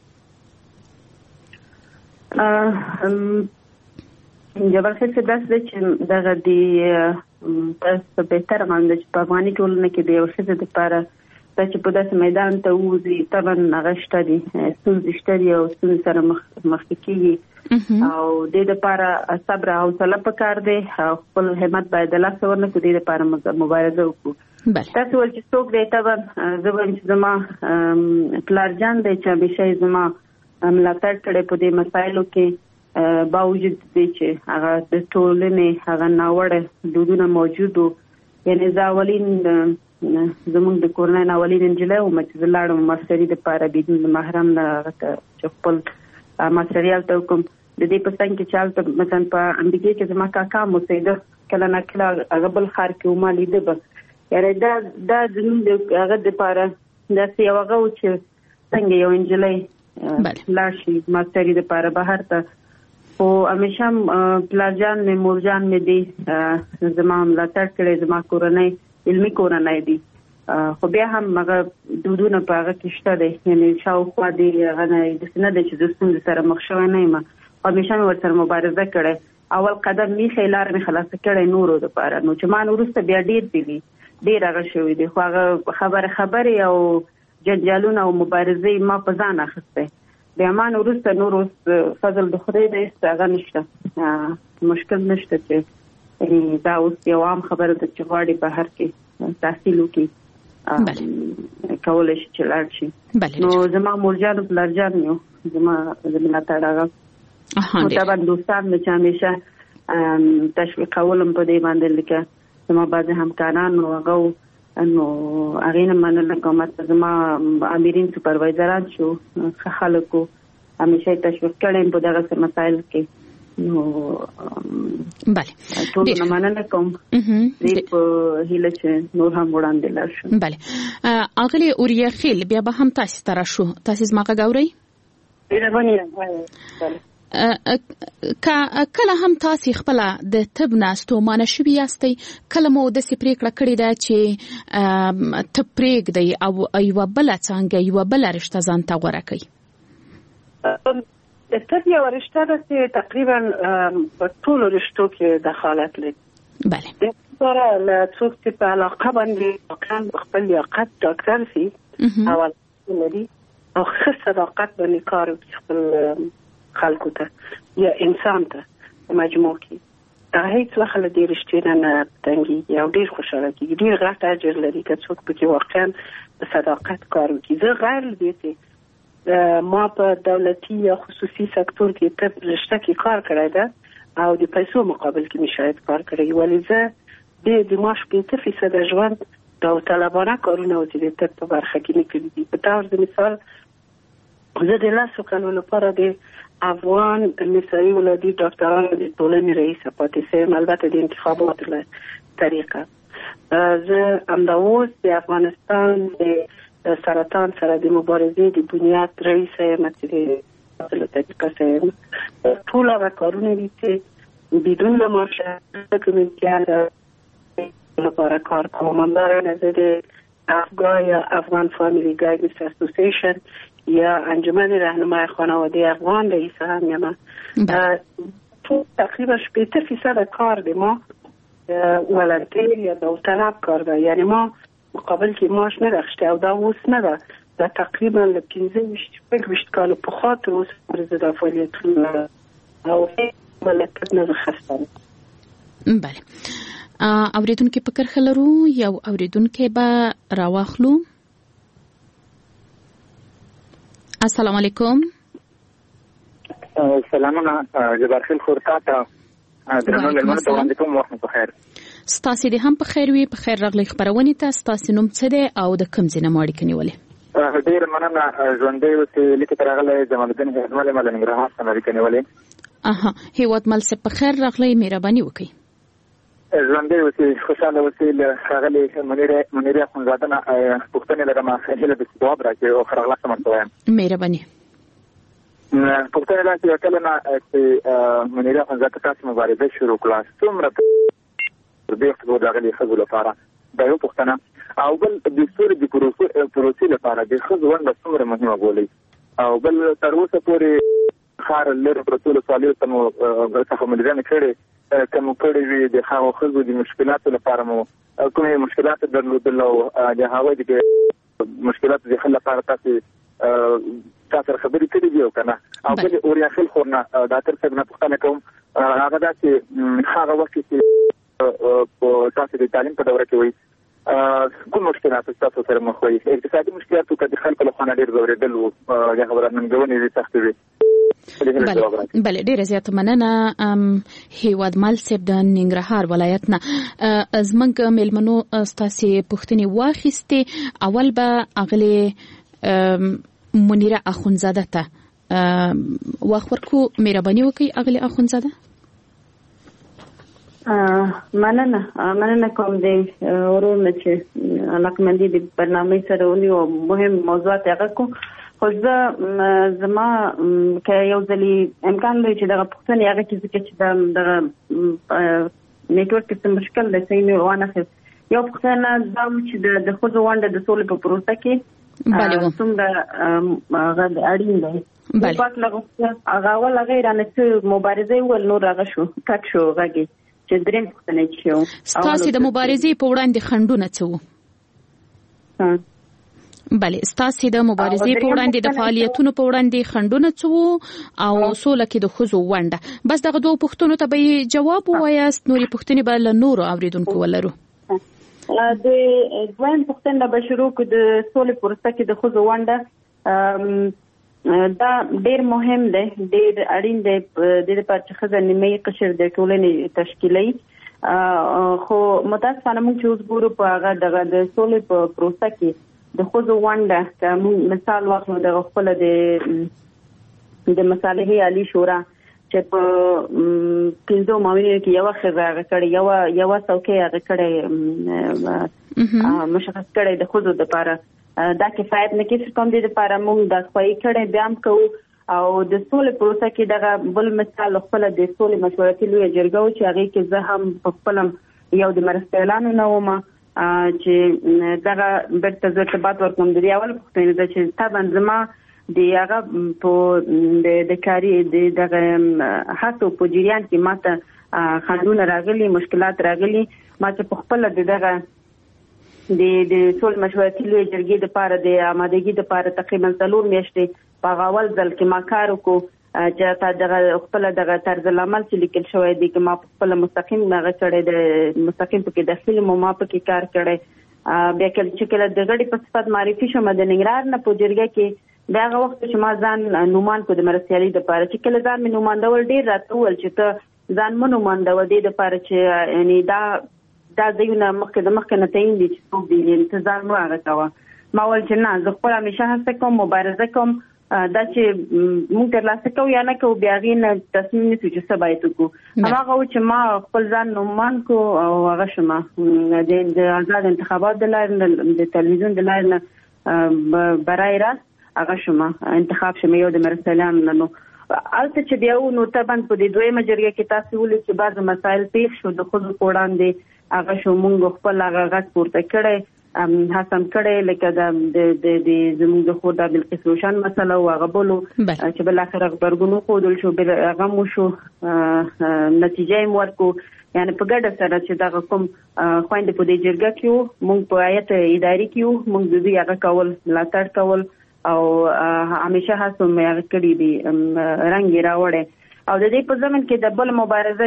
جبل خیر څه داسې ده چې دغه د تاسو بهتره باندې چې په افغاني ټولنه کې د یو ښځې دپاره دا چې په داسې میدان ته ووځي طبعا هغه شته دي ستونزې شته دي او ستونزې سره مخکې کېږي او دې دپاره صبر او حوصله پکار دی او خپل همت باید د لاسه ورنکړو دې دپاره مبارزه وکړو تاسو ویل چې څوک دی طبعا زه وایم چې زما پلارجان دی چې همیشه یې زما ملاتړ کړی په دې مسایلو کې باوجود دی چې هغه د ټولنې هغه ناوړه دودونه موجود وو یعنې زه اولین زموږ د کورنۍ نه اولین نجلۍ وم چې زه لاړم ماستري دپاره بدون د محرم نه هغه ته چې خپل ماستري هلته وکړم د دې په څنګ کې چې هلته مثلا په امریکا کې زما کاکا هم اوسېده کله نه کله هغه بل ښار کې وما لیده به یعنې دا دا زموږ د هغه دپاره داسې یو هغه و چې څنګه یو نجلۍ لاړ شي ماستري دپاره بهر ته خو همیشه پلارجان مې مورجان مې دي زما ملاتړ کړی زما کورنۍ علمي کورنۍ دي خو بیا هم هغه دودونه په هغه کې شته دی یعنې شاوخوا دې هغه نه داسې نه دی چې زه ستونزې سره مخ شوی نه یم همیشه مې ورسره مبارزه کړی اول قدم میخی لاره مې خلاصه کړی نورو دپاره نو چې ما نه وروسته بیا ډېر دي دي ډېر هغه شوي دي خو هغه خبرې خبرې او جنجالونه او مبارزې ما په ځان اخیسته. بیا ما نو وروسته نور اوس فضل د خدای دی هغه نشته، مشکل نشته چې دا اوس یو عام خبره ده چې غواړي بهر کې تحصیل وکړي کولای شي چې لاړ شي. نو زما مورجان پلارجان یو زما زما تاړه نو طبعا دوستان مې چې همیشه تشویقولم په دې باندې لکه زما بعض همکاران او هغه نو هغه نه منل کوم چې زما امیرین سپروایزران شو خلکو همیشه تشویق کړم په دغه مسایل کې. نو بله ټول مننه کوم دې په هیله چې نور هم وړاندې لاړ شو. بله اغلی اوریا خیل بیا به هم تاسو تر شو تاسو زما غاوري ډیره باندې کله هم تاسو خپل د طب ناستو مانه شوی یاستئ، کله مو د سپریکړه کړی دا چې ته پریک دی او یو بل څنګه یو بل رشتہ ځان ته غوړه کوي؟ د طب یو رشتہ ده چې تقریبا په ټولو رشتو کې دخالت لري. بله د سره له څوک چې په علاقه باندې کان خپل لیاقت ډاکټر سي او لري او ښه صداقت باندې کار کوي خپل خلکو ته یا انسان ته مجموع کی دا هیڅ وخت له دې رښتینه نه تنګي او ډیر خوشاله کیږي، ډیر غټ اجر لري که څوک پکې واقعا په صداقت کار وکړي. زه غیر دې چې ما په دولتي یا خصوصي سکتور کې طب رشته کې کار کړی ده او د پیسو مقابل کې مې شاید کار کړی، ولی زه د د معاش پنځه فیصد ژوند داوطلبانه کارونه او د طب په برخه کې نه کړي دي. په طور د مثال زه د لاسو کلو لپاره د افغان نسایي ولادي ډاکټرانو د ټولنې رئیس پاتې شوم، البته د انتخاباتو له طریقه. زه همداوس د افغانستان د سرطان سره د مبارزې د بنیاد رئیس یم چې د طریقه سم ټول هغه کارونه دي چې بدون له معاشه کومې لپاره کار کوم. همدارنګه زه د افغا یا افغان فامیلی گایدنس اسوسییشن یا انجمن راهنمای خانواده افغان رئیس هم یم. تقریبا شپږ فیصد کار د ما ولنتیر یا داوطلب کار ده، یعنی ما مقابل کې معاش نه راخشته او دا اوس نه ده، دا تقریبا له پنځه شپږ کال په خاطر اوس پرځ د فعالیتونو او ملکت نه خستم. بله اوریدونکو په کرخه لرو یو اوریدونکو به راواخلو. السلام علیکم. سلامونه جبار خیل خورتا ته درنو لمنه ته وړاندې کوم وخت په خیر. ستاسو دې هم په خیر وي، په خیر راغلی خبرونه ته. ستاسو نوم څه دی او د کوم ځای نه ماړی کنيولې؟ ډیر مننه ژوندې اوسې لیکه تر هغه جمال الدین هرمل مل نګرهار څخه ماړی کنيولې. اها هیواد مل څه په خیر راغلی، مهرباني وکړئ. ژوندې اوسې خوشاله اوسې له خاغلي منیره منیره خونزاده نه پښتنې لرم هله د جواب راکې او خرغلا سمته وایم. مهرباني. پښتنې راځي کله نه چې منیره خونزاده تاسو مبارزه شروع کړه، څومره د دې خبرو دغه خزو لپاره دا یو پښتنه او بل د ستوري د پروسې لپاره د خزو ونده څومره مهمه بولي او بل تر اوسه پورې خار لر پروتول سوالو ته مو څه ملګری کړي کوم کړي وي د هغو خزو د مشکلاتو لپاره مو کومې مشکلات درلودل او د هغوی د مشکلاتو د حل لپاره تاسو تاسو خبرې کړې دي او کنه او بل اوریا خل خورنه دا تر څنګه نه پښتنه کوم هغه دا چې هغه وخت چې په تاسو د تعلیم په دوره کې وي کوم مشکلات تاسو سره مخ وي؟ اقتصادي مشکلات او د خلکو له خوا ډېر زورېدل او د خبرو ننګونې دي سختې وي. بله ډیره زیاته مننه. هیواد مال صاحب د ننګرهار ولایت نه زمونږ میلمنو ستاسو پوښتنې واخیستې. اول به اغلی منیره اخونزاده ته واخ ورکو، مهرباني وکړئ اغلی اخونزاده. مننه مننه کوم د ورونه چې علاقمندي د برنامه سره ونی او مهم موضوعات هغه کو خو زه زما که یو ځلی امکان لري چې دغه پوښتنې هغه کې چې دغه نیټورک کې مشکل دی صحیح نه وانه یو پوښتنه دا چې د خود وانده د سولې په پروسه کې څومره هغه اړین دی. بله پات لغه هغه ول غیر نه مبارزه ول نور هغه شو کټ شو هغه چې دریم پوښتنه شو ستاسو د مبارزې په وړاندې خنډونه څه وو؟ بله ستاسو د مبارزې په وړاندې د فعالیتونو په وړاندې خندونه څو او سوله کې د خزو ونده بس دغه دوه پوښتنو ته به جواب وایاست نوري پوښتنې به له نورو اوریدونکو ولرو. د دویم پوښتنه به شروع کو د سولې پروسه کې د خزو ونده دا ډیر مهم دی ډیر اړین دی د لپاره چې خزه نیمه قشر د ټولنې تشکیلي خو متاسفانه موږ چې اوس ګورو په هغه دغه د سولې په پروسه کې د خزو ونده کوم مثال واخلو د خپل د د مصالحې عالی شورا چې په پنځو ماوینو کې یو خزه هغه کړي یو یو څوکۍ هغه کړي مشخص کړي د خزو لپاره دا کفایت نه کیږي کوم دي لپاره موږ د خپای کړي بیان کوو او د سولې پروسه کې دغه بل مثال خپل د سولې مشورتي لوی جرګه چې هغه کې زه هم په خپلم یو د مرستيالانو نه ومه چې دغه برته ارتباط ورکوم د اول پوښتنه ده چې طبعا زما د هغه په د کاری د دغه هاتو په جریان کې ماته خندونه راغلي مشکلات راغلي ما چې په خپل دغه د د سول مشورتي لوی جرګې د لپاره د آمادګۍ د لپاره تقریبا څلور میاشتې په غاول ځل کې ما کار وکړ چې تا دغه خپل دغه طرز العمل چې لیکل شوی دی چې ما خپل مستقیم هغه کړی د مستقیم په کې داخلي مو ما په کې کار کړی بیا چې کله د غړي په صفت معرفي شوم د ننګرهار نه په جرګه کې دا هغه وخت چې ما ځان نومان کو د مرستيالي د لپاره چې کله ځان مې نوماندول ډیر راته ول چې ته ځان مونږ نوماندو د لپاره چې یعنی دا دا زیونه مخکې د مخکې نه تعین دي چې څوک دی انتظار مو هغه کاوه ما ول چې نه زه خپل همیشه هڅه کوم مبارزه کوم دا چې موږ ترلاسه کوو یا نه کوو بیا غي نه تصمیم نیسو چې څه باید وکړو هغه چې ما خپل ځان نومان کو او هغه شمه د آزاد انتخابات د لارې د تلویزیون د لارې برای راست هغه شمه انتخاب شمه یو د مرستيالان نو البته چې بیا نو طبعا په دې دویمه جرګه کې تاسو ولې چې بعض مسایل پیښ شو د خود وړاندې هغه شو موږ خپل هغه غږ پورته کړی حسن کړی لکه د د د زموږ د خود د بلقیس روشن مسله او هغه بولو چې بل اخر خبرګونو خودل شو بل هغه مو شو نتیجه یې ورکو یعنی په ګډه سره چې دا کوم خويند په دې جرګه کې موږ په آیت اداري کې موږ د دې هغه کول ملاتړ کول او همیشه هڅه مې کړې دي رنګ راوړې او د دې په ځمن کې د بل مبارزه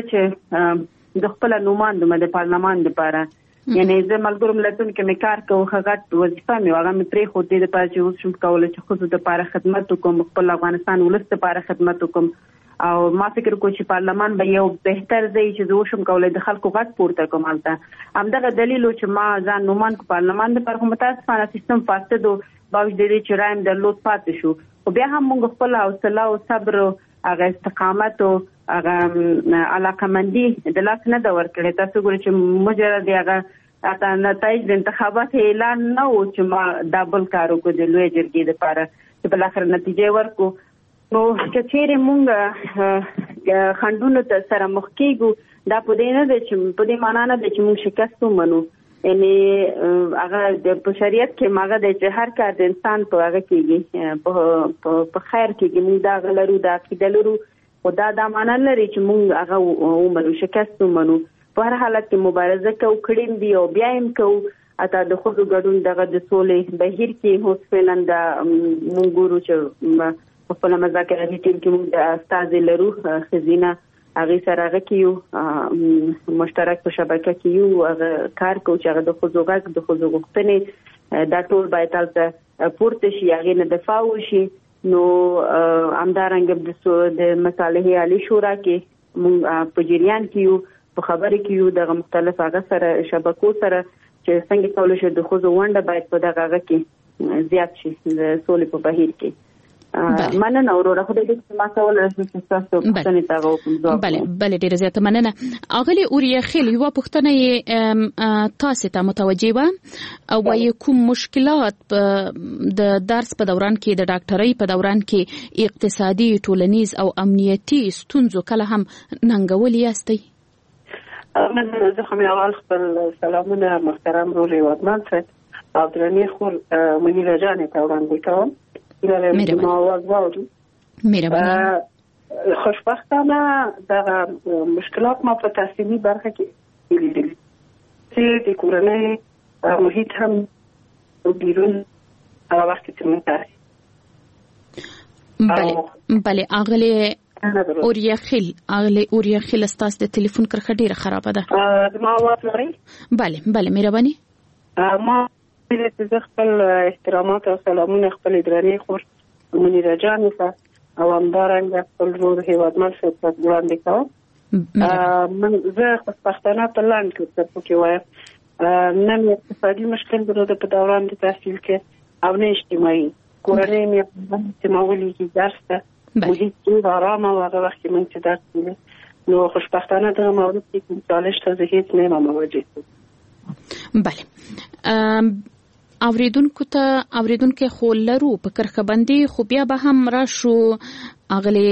چې د خپل نوماندو د پارلمان لپاره یعنی زه ملګرو ملتونو کې مې کار کوم هغه وظیفه مې هغه مې پرې خو دې لپاره چې اوس شم کولای چې خود د لپاره خدمت وکم خپل افغانستان ولست لپاره خدمت وکم او ما فکر کوم چې پارلمان به یو بهتر ځای چې زه شم کولای د خلکو غږ پورته کوم البته همدغه دلیل چې ما ځان نومان کو پارلمان د پر متاسفانه سیستم فاسد او باوجود دې چې رایم د لوت پاتې شو او بیا هم موږ خپل حوصله او صبر هغه استقامت او هغه علاقمندي د لاس نه دا ورکړې تاسو ګورئ چې مجرد هغه اته نتایج د انتخابات اعلان نه و چې ما ډبل کارو کو د لوی جرګې لپاره چې بل اخر نتیجه ورکو نو چې چیرې مونږ خندونو ته سره مخ کېږو دا په دې نه ده چې په دې معنا نه ده چې مونږ شکست ومنو یعنی هغه د شریعت کې ماغه د جهر کار د انسان په هغه کېږي په په خیر کې موږ دا غلرو دا عقیده لرو خدا دا معنا لري چې موږ هغه ومنو شکست ومنو په هر حالت کې مبارزه کوو کړیم دی او بیا هم کوو اته د خود ګډون دغه د سولې بهیر کې هوس فعلن دا موږ ګورو چې په خپل مذاکراتي ټیم کې موږ د استاد لرو خزینه هغه سره هغه کیو مشترک په شبکه کې یو هغه کار کوي چې هغه د خوځوګک د خوځوغښتنې دا ټول باید تاسو پورته شي هغه نه دفاع وشي نو امدارنګ د مصالحې عالی شورا کې موږ په جریان کې یو په خبرې کې یو د مختلف هغه سره شبکو سره چې څنګه کولای شي د خوځو ونده باید په دغه هغه کې زیات شي د سولې په بهیر کې مننه اورور خو دې چې ما کول چې تاسو پوښتنه تا وکړم بله بله ډیره زیاته مننه اغلی اوریا خیل یو پوښتنه یې تاسو ته متوجه و او وايي کوم مشکلات د درس په دوران کې د ډاکټرۍ په دوران کې اقتصادي ټولنیز او امنیتي ستونزو کله هم ننګول یاستئ من زه خو مې اول خپل سلامونه محترم روري ودمان صاحب او درنې خور منیره جانې ته وړاندې کوم مهرباني خوشبختانه د مشکلات ما په تحصیلي برخه کې لیدل چې د کورنۍ محیط هم بیرون هغه وخت چې موږ بله بله اغلی اوریاخیل اغلی اوریاخیل استاس د ټلیفون کرخه ډیره خرابه ده. ما واپ لري؟ بله بله مهرباني. ما د خپل احترامات او سلامونه خپل درنې خور منیره جان ته او همدارنګه خپل ورور هیوادمل شفقت وړاندې کوم. من زه پښتانه په لاند کې څه کې وایم نن اقتصادي مشکل درلوده په دوران د تحصیل کې او نه اجتماعي کورنۍ مې چې ما ولې کې درس ته محیط ډېر ارامه و هغه وخت کې موږ چې درس کوو نو خوشبختانه دغه مورد کې کوم چالش ته زه هېڅ نه یم مواجه. بله اوریدونکو ته اوریدونکو خو لرو په کرخه باندې خو بیا به هم راشو اغلی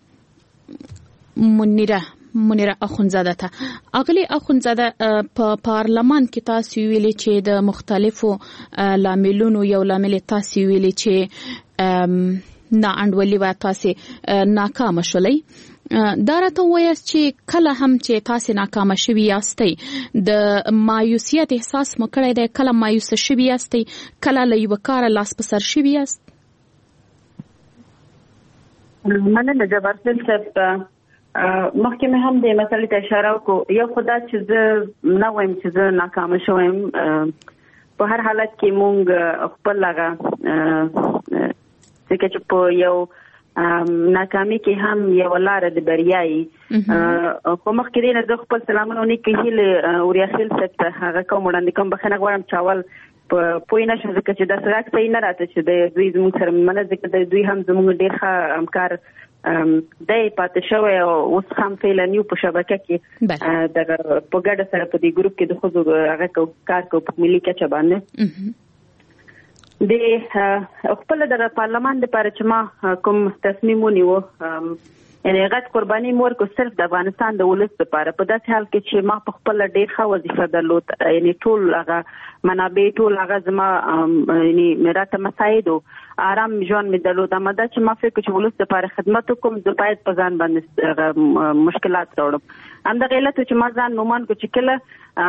منیره منیره اخونزاده ته. اغلی اخونزاده په پارلمان کې تاسو ویلي چې د مختلفو لاملونو یو لامل تاسو ویلي چې نه انډولي و تاسو ناکام شولې. دا راته وایي چې کله هم چې تاسو ناکام شوي یاستئ د مایوسیت احساس مکړی دی، کله مایوس شوي یاستئ، کله له یو کار لاس په سر شوي یاست؟ مننه جبارخیل صاحب. مخکې مې هم د مسلې ته اشاره وکړه. یو خدا چې زه نه وایم چې زه ناکام شوم، په هر حالت کې مونږ خپل هغه ځکه چې په یو ناکامي کې هم یو لار د بریایي خو مخکې نه زه خپل سلامونه نیکه هیله اوریاخیل صاحب ته هغه کوم وړاندې کوم بخښنه غواړم چاول په پوی نشم ځکه چې دا سړک صحیح نه راته چې د دوی زموږ سره مننه ځکه د دوی هم زموږ ډېر ښه همکار دی پاتې شوی او اوس هم فعلا یو په شبکه کې د په ګډه سره په دې ګروپ کې د ښځو هغه کار کوو په ملي کچه باندې. د خپل د پارلمان لپاره چې ما کوم تصمیم ونیو یعنی غټ قرباني مور کو صرف د افغانستان د ولس لپاره په داسې حال کې چې ما په خپل ډېر ښه وظیفه درلود، یعنی ټول هغه منابع ټول هغه زما یعنی راته مساعد آرام ژوند مې درلود. اما دا چې ما فکر چې ولس لپاره خدمت وکړم زه باید په ځان باندې مشکلات راوړم. همدغه علت چې ما ځان نومان کو چې کله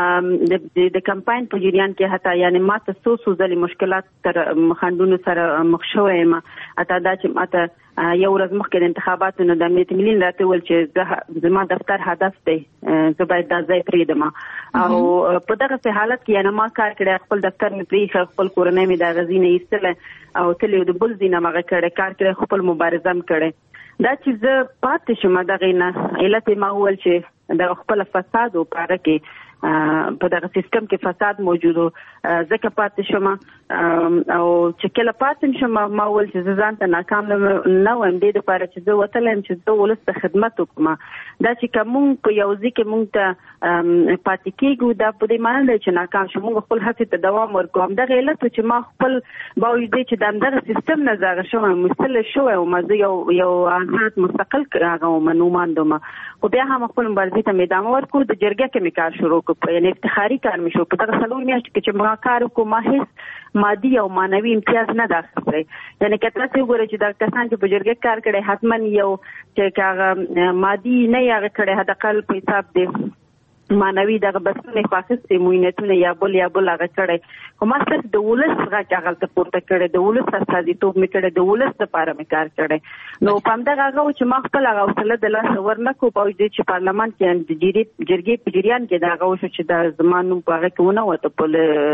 د کمپاین په جریان کې حتی یعنی ما ته څو څو ځلې مشکلات تر خنډونو سره مخ شوی یم. حتی دا چې ماته یو ورځ مخکې د انتخاباتو نه د امنیت ملي راته ویل چې زما دفتر هدف دی زه باید دا ځای پرېږدم او په دغسې حالت کې یعنې ما کار کړی خپل دفتر مې پرېښی خپل کورنۍ مې د هغه ځینې ایستلی او تلې د بل ځای نه مغه کړی کار کړی خپل مبارزه م کړی. دا چې زه پاتې شم دغې نه علت یې ما وویل چې د خپل فساد و په هغه کې په دغه سیستم کې فساد موجود و ځکه پاتې شم او چې کله پاتې شم ما وویل چې زه ځان ته ناکام نه وایم دې دپاره چې زه وتلی یم چې زه ولس ته خدمت وکړم. دا چې که مونږ په یو ځای کې مونږ ته پاتې کېږو دا په دې معنی دی چې ناکام شو مونږ خپل هڅې ته دوام ورکړو. همدغه علت چې ما خپل باوجود دی چې د همدغه سیستم نه زاغه شوی مستله شوی وم زه یو یو آزاد مستقل هغه وم نوماند وم خو بیا هم خپل مبارزې ته مې ادامه ورکړو. د جرګه کې مې کار شروع کړ یعنې افتخاري کار مې شو په دغه څلور میاشتو کې چې ما کار وکړو ما هېڅ مادي او معنوي امتیاز نه ده اخیستی. یعنې که تاسې وګورئ چې دا کسان چې په جرګه کې کار کړی حتما یو چې که هغه مادي نه یې هغه کړی حداقل په حساب دی معنوي دغه بسونه خو اخیستې معاینتونه یا بل یا بل هغه کړی خو ما صرف د ولس غږ هغلته پورته کړی د ولس استازیتوب مې کړی د ولس دپاره مې کار کړی. نو په همدغه هغه و چې ما خپل هغه حوصله د لاسه ورنه کړو په وجود چې پارلمان کې د جرګې په جریان کې د هغه وشو چې د زما نوم په هغه کې ونه وته په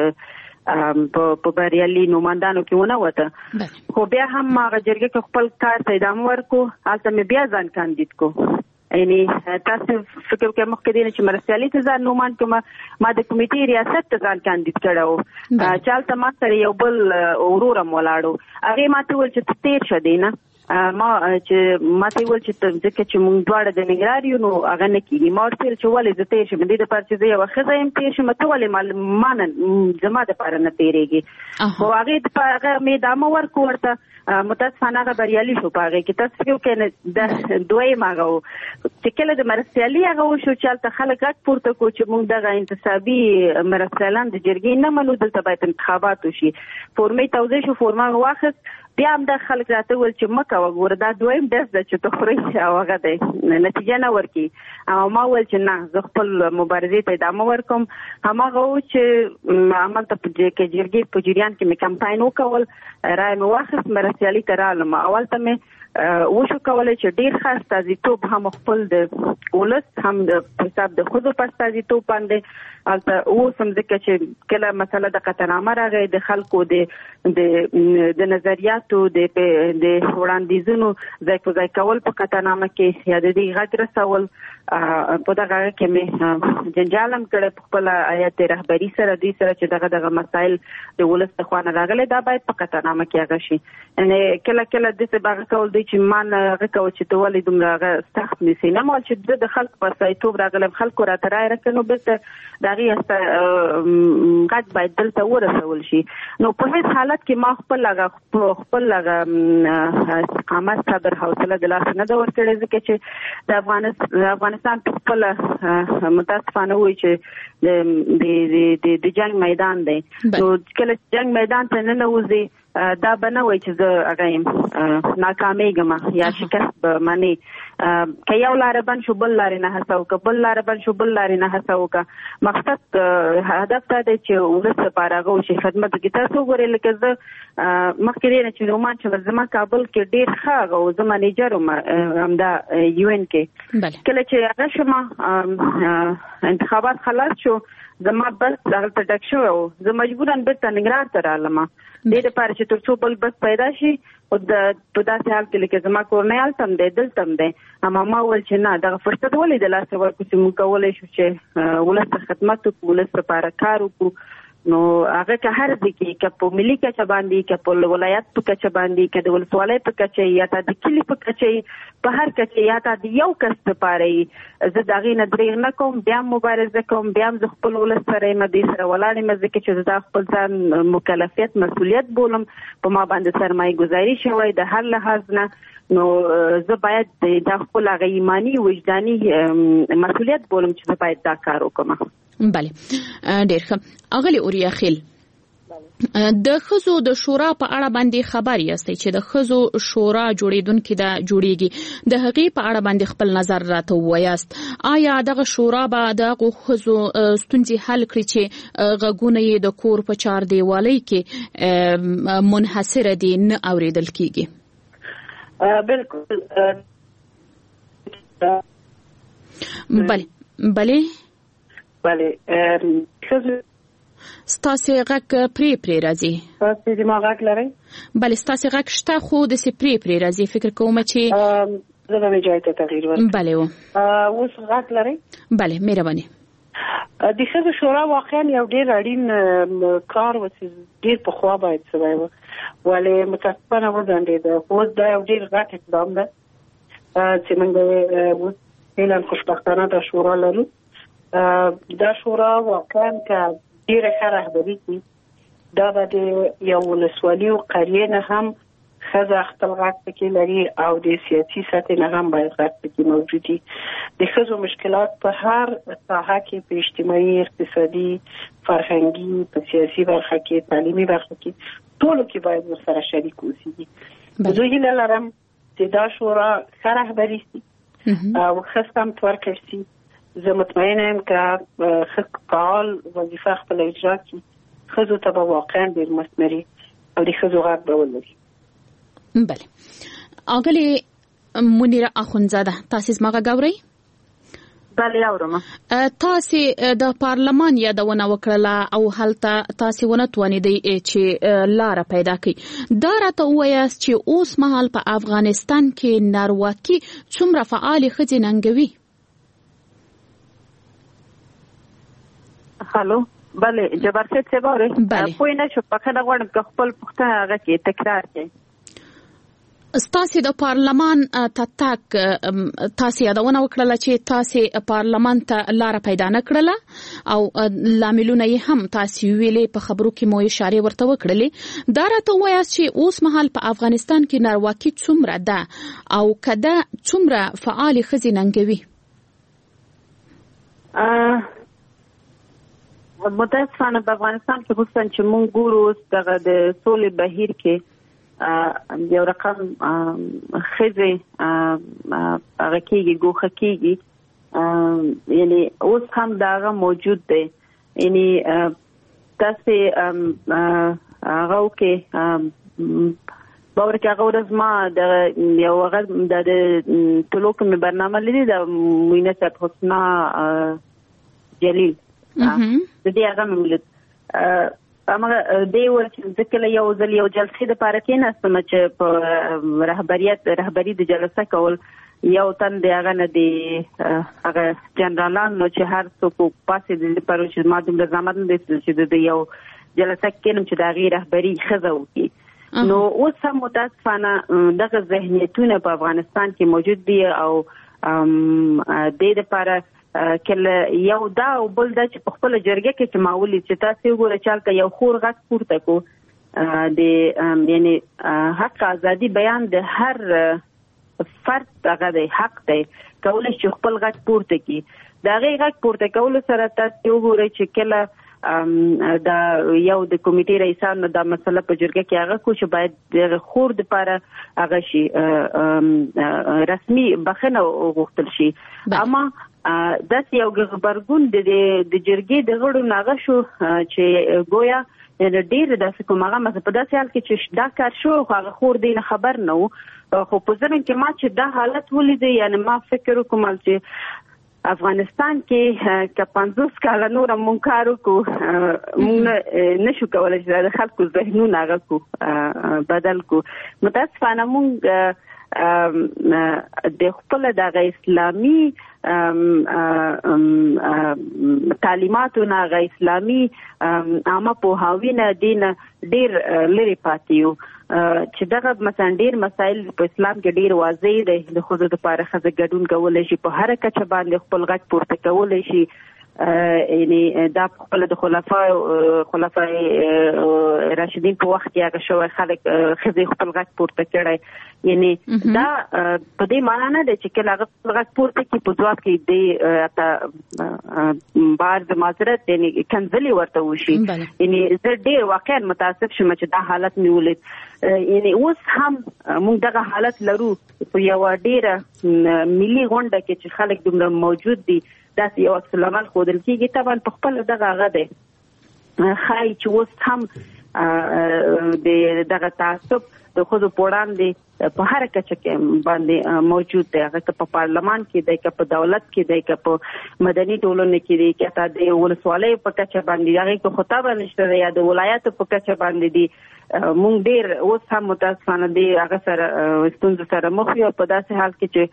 په بریالي نوماندانو کې ونه وته خو بیا هم هغه جرګې کې خپل کار ته ادامه ورکړو. هلته مې بیا ځان کاندید کړو یعنی تاسو فکر وکړئ مخکې دی چې مرستیالي ته ځان نومان کړم ما د کمیټې ریاست ته ځان کاندید کړی و چې هلته ما سره یو بل ورور هم ولاړ و هغې ما ته وویل چې ته تېر شه دی نه ما چې ما ته ویل چې ځکه چې موږ دواړه د ننګرهار یو نو هغه نه کېږي. ما ورته ویل چې ولې زه تېر شم دې دپاره چې زه یوه ښځه یم تېر شم ته ولې ما نه زما دپاره نه تېرېږي خو هغې دپاره هغه مې ادامه ورکړو ورته متاسفانه هغه بریالي شو په هغې کې تاسو فکر وکړئ د دویم هغه و چې کله د مرستیالي هغه وشو چې هلته خلک غږ پورته کړو چې موږ دغه انتصابي مرستیالان د جرګې نه منو دلته باید انتخابات وشي. فورمې توضیح شو فورما مې واخیست بیا هم د خلک راته ول چې مکه وګوره دا دویم درس د چې ته خوري او هغه دی نتیجه نه ورکی او ما ول چې نه زه خپل مبارزې ته ادامه ورکوم هماغه و چې عمل ته کې جرګې په جریان کې مې کمپاین وکول رای مې واخیست مرستیالي ته رالم اول ته مې وشو کولای چې ډیر ښه استازیتوب هم خپل د ولس هم د حساب د خود په استازیتوب باندې البته اوس هم ځکه چې کله مسله د قطعنامه راغی د خلکو د د نظریاتو د د وړاندیزونو ځای په ځای کول په قطعنامه کې یا د دې غږ رسول په دغه کې مې جنجالم کړ په خپل آیت رهبری سره دې سره چې دغه دغه مسایل د ولس ته خوانه راغلي دا باید په قطعنامه کې هغه شي ان کله کله د څه باغ کول دی چې مان هغه کو چې ته ولې دومره سخت نسی نه مال چې د خلک په سایتوب راغلم خلکو را ترای راکنو به دغه است غږ باید دلته ورسول شي نو په هیڅ حالت کې ما خپل هغه خپل هغه استقامت صبر حوصله د لاس نه دا ورکړې ځکه چې د افغانستان افغانستان په خپل متاسفانه وایي چې د د د جنگ میدان دی نو کله جنگ میدان ته نه نوځي دا بنوي چې زه هغه ناکامېږم یا شکست به مني که یو لار بند شو بل لارې نه هڅه وکړه بل لار بند شو بل لارې نه هڅه وکړه مقصد هدف دا دی چې ولس لپاره هغه وشي خدمت وکړي تاسو وګورئ لکه زه مخکې ډېره چې رومان چې زما کابل کې ډېر ښه هغه و زه منیجر وم همدا یو ان کې کله چې هغه شوم انتخابات خلاص شو زما بس هغلته ډک شوی و زه مجبوراً بیرته ننګرهار ته رالم دې دپاره چې تر څو بل بس پیدا شي او د په داسې حال کې لکه زما کورنۍ هلته هم دی دلته هم دی اما ما وویل چې نه دغه فرصت ولې د لاسه ورکړو چې موږ کولی شو چې ولس ته خدمت وکړو ولس لپاره کار وکړو نو هغه که هر ځای کې که په ملي کچه باندې که په ولایت په کچه باندې که د ولسوالۍ په کچه یا تا د کلي په کچه په هر کچه یا تا د یو کس لپاره زه د هغې نه دریغ نه کوم بیا هم مبارزه کوم بیا هم زه خپل ولس سره یم دې سره ولاړ یم ځکه چې زه دا خپل ځان مکلفیت مسؤلیت بولم په ما باندې سرمایه گذاري شوی د هر لحاظ نه نو زه باید دا خپل هغه ایماني وجداني مسؤلیت بولم چې زه باید دا کار وکړم بله ډېر ښه اغلی اوریا خیل د ښځو د شورا په اړه باندې خبر یاستئ چې د ښځو شورا جوړیدونکې ده جوړیږي د هغې په اړه باندې خپل نظر راته ووایاست آیا دغه شورا به د هغو ښځو ستونزې حل کړي چې غږونه یې د کور په چار دیوالۍ کې منحصره دي نه اورېدل کیږي بالکل بله بله بله ستاسې غږ پرې پرې راځي تاسې زما غږ لرئ بله ستاسې غږ شته خو داسې پرې پرې راځي فکر کوم چې زه به مې ځای ته تغییر ورکړم بله و اوس غږ لرئ بله مهرباني د ښځو شورا واقعا یو ډېر اړین کار و چې ډېر پخوا باید سوی و ولې متاسفانه وځنډېده خو اوس دا یو ډېر غټ اقدام ده چې موږ اوس فعلا خوشبختانه دا شورا لرو دا شورا واقعا که ډیره ښه رهبري کوي دا به د یو ولسوالي او قریې نه هم ښځه خپل غږ پکې لري او د سیاسي سطحې نه هم باید غږ پکې موجود وي د ښځو مشکلات په هر ساحه کې په اجتماعي اقتصادي فرهنګي په سیاسي برخه کې تعلیمي برخه کې ټولو کې باید ورسره شریک اوسېږي زه هیله لرم چې دا شورا ښه رهبري شي او ښه سمت ورکړل شي زه مطمئنه یم که ښه فعال وظیفه خپل اجرا کړي ښځو ته به واقعا ډېر مثمري او د ښځو غږ به ولري بله اغلې منیره اخونزاده تاسې زما غږ اورئ بله اورم تاسې د پارلمان یادونه وکړله او هلته تاسې ونه توانېدئ چې لاره پیدا کړئ دا راته ووایاست چې اوس مهال په افغانستان کې نارواکي څومره فعالې ښځې ننګوي هلو بله جبار صاحب صاحب اورئ پوه نه شو بخښنه غواړم که خپل پوښتنه هغه کې تکرار کړئ ستاسې د پارلمان ته تګ تاسې یادونه وکړله چې تاسې پارلمان ته لاره پیدا نه کړله او لاملونه یې هم تاسې ویلې په خبرو کې مو اشارې ورته وکړلې دا راته ووایاست چې اوس مهال په افغانستان کې نارواکي څومره ده او که ده څومره فعالې ښځې ننګوي متاسفانه په افغانستان کې خصوصا چې موږ ګورو اوس دغه د سولې بهیر کې یو رقم خزه هغه کېږي ګوښه کېږي یعنی اوس هم داغه موجود دی یعنی تاسو هغه کې باور کې هغه ورځ ما د یو هغه د ټولو کوم برنامه لیدل د موینه صاحب حسنا جلیل د دې هغه مولد امغه دی ورته ځکه یو ځل یو جلسې د پاره کې نستم چې په رهبریت رهبری د جلسه کول یو تن دی هغه نه دی هغه جنرالان نو چې هر څوک پاسې د پاره چې ما د زمات نه دي چې د یو جلسه کې نم چې د غیر رهبری خزه وکي نو اوس هم متاسفانه دغه ذهنیتونه په افغانستان کې موجود دي او د دې لپاره کله یو دا او بل دا چې په خپل جرګه کې چې ماولي چې تاسو وګورئ چې یو خور غټ پورته کو د یعنی حق ازادي بیان د هر فرد هغه د حق دی کولای شي خپل غټ پورته کی دا غي غټ پورته کول سره تاسو وګورئ چې کله دا یو د کمیټې رئیسانو دا مسله په جرګه کې هغه کو چې باید د خور د لپاره هغه شي رسمي بخنه وغوښتل شي اما داس یو غبرګون د د جرګې د غړو ناغه شو چې گویا د ډیر داسې کومه مزه په داسې حال کې چې دا کار شو هغه خور دی خبر نه وو خو په ځین کې ما چې دا حالت ولیدې یعنی ما فکر وکم چې افغانستان کې که پنځوس کاله نور مونږ کار وکړو مونږ نشو کولای چې د خلکو ذهنونه هغه کو بدل کو متاسفانه مونږ د خپل د اسلامي تعلیماتو نه غ اسلامي عامه په هاوینه دین ډیر لري پاتیو چې دغه مثلا ډیر مسایل په اسلام کې ډیر واضح دي د خود لپاره خزه ګډون کولای شي په هر کچه باندې خپل غږ پورته کولای شي یعنی دا خپل د خلفای خلفای راشدین په وخت کې هغه شوی خلک خزه خپل غږ پورته کړي یعنی دا په دې معنی نه ده چې کله هغه غږ پورته کې په ځواب کې دی اته بار د معذرت یعنی کنځلي ورته وشي یعنی زه ډیر واقعا متاسف شوم چې دا حالت مې ولید یعنی اوس هم موږ دغه حالت لرو په یو ډیره ملي غونډه کې چې خلک دومره موجود دي دا یو اصلمال خودل کېږي طبعا په خپل دغه هغه دی خای چې اوس هم د دغه تعصب د خود پوړان دی په هر کچه کې باندې موجود دی هغه په پارلمان کې دی که په دولت کې دی که په مدني ټولنه کې دی که تا د ولسوالۍ په کچه باندې هغه کو خطاب نشته یا د ولایت په کچه باندې دی مونږ ډیر اوس هم متاسفانه دی هغه سره ستونزې سره مخ یو په داسې حال کې چې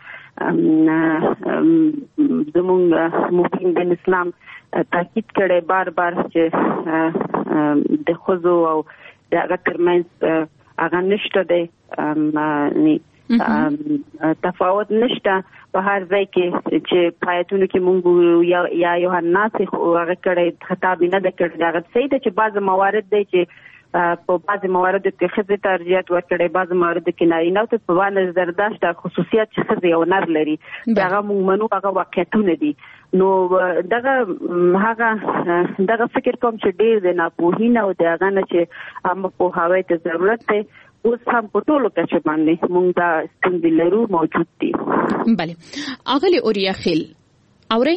زمونږ مفتی د اسلام تاکید کړي بار بار چې د خوځو او د هغه ترمنځ هغه نشته دی تفاوت نشته په هر ځای کې چې پایتونه کې مونږ یا یوحنا څخه هغه کړي خطاب نه د کړي هغه صحیح ده چې بعض موارد دی چې په بعض موارد کې خزه ترجیحات ورکړي بعض موارد کې نارینه ته په وانه زرداشت د خصوصیت چې خزه یو نر لري هغه مونږ منو هغه واقعیتونه دي نو دغه هغه دغه فکر کوم چې ډیر د ناپوهینه او دغه نه چې هم په هواي ته ضرورت دی اوس هم په ټولو کې باندې مونږ دا ستونزې لرو موجود دي بله اغلی اوریا خیل اوري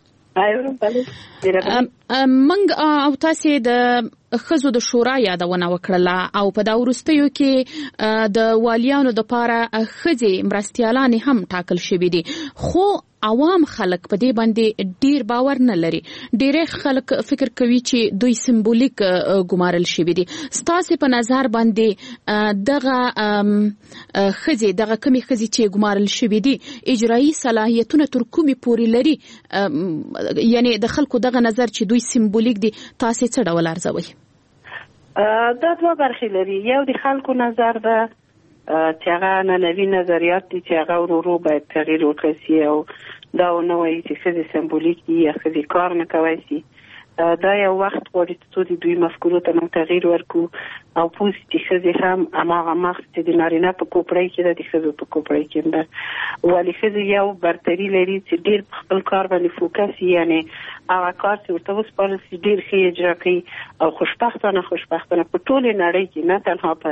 منګ او تاسو د خزو د شورا یادونه وکړه او په دا ورستیو کې د والیانو د پاره خزي مرستيالان هم ټاکل شوې دي خو عوام خلک په دې باندې ډیر باور نه لري ډیر خلک فکر کوي چې دوی سمبولیک ګمارل شوې دي ستاسو په نظر باندې دغه خزي دغه کمی خزي چې ګمارل شوې دي اجرایی صلاحیتونه تر کومي پوري لري یعنی د خلکو دغه نظر چې دوی سمبولیک دي تاسو څه ډول ارزوي دا دوه برخې لري یو د خلکو نظر ده چې هغه نوې نظریات دي چې هغه ورو باید تغییر وکړي او دا نو وایي چې څه سمبولیک دي یا څه کار نه کوي سي دا یو وخت غواړي چې دوی مفکورو ته تغییر ورکو او پوزټیو څه هم هغه مخ چې د نارینه په کوپړی کې د ښځو په کوپړی کې ده ولې ښځې یو برتري لري چې ډیر خپل کار باندې فوکس یعنی هغه کار چې ورته وسپارل شي ډیر ښه اجرا کوي او خوشبختانه خوشبختانه په ټوله نړۍ کې نه تنها په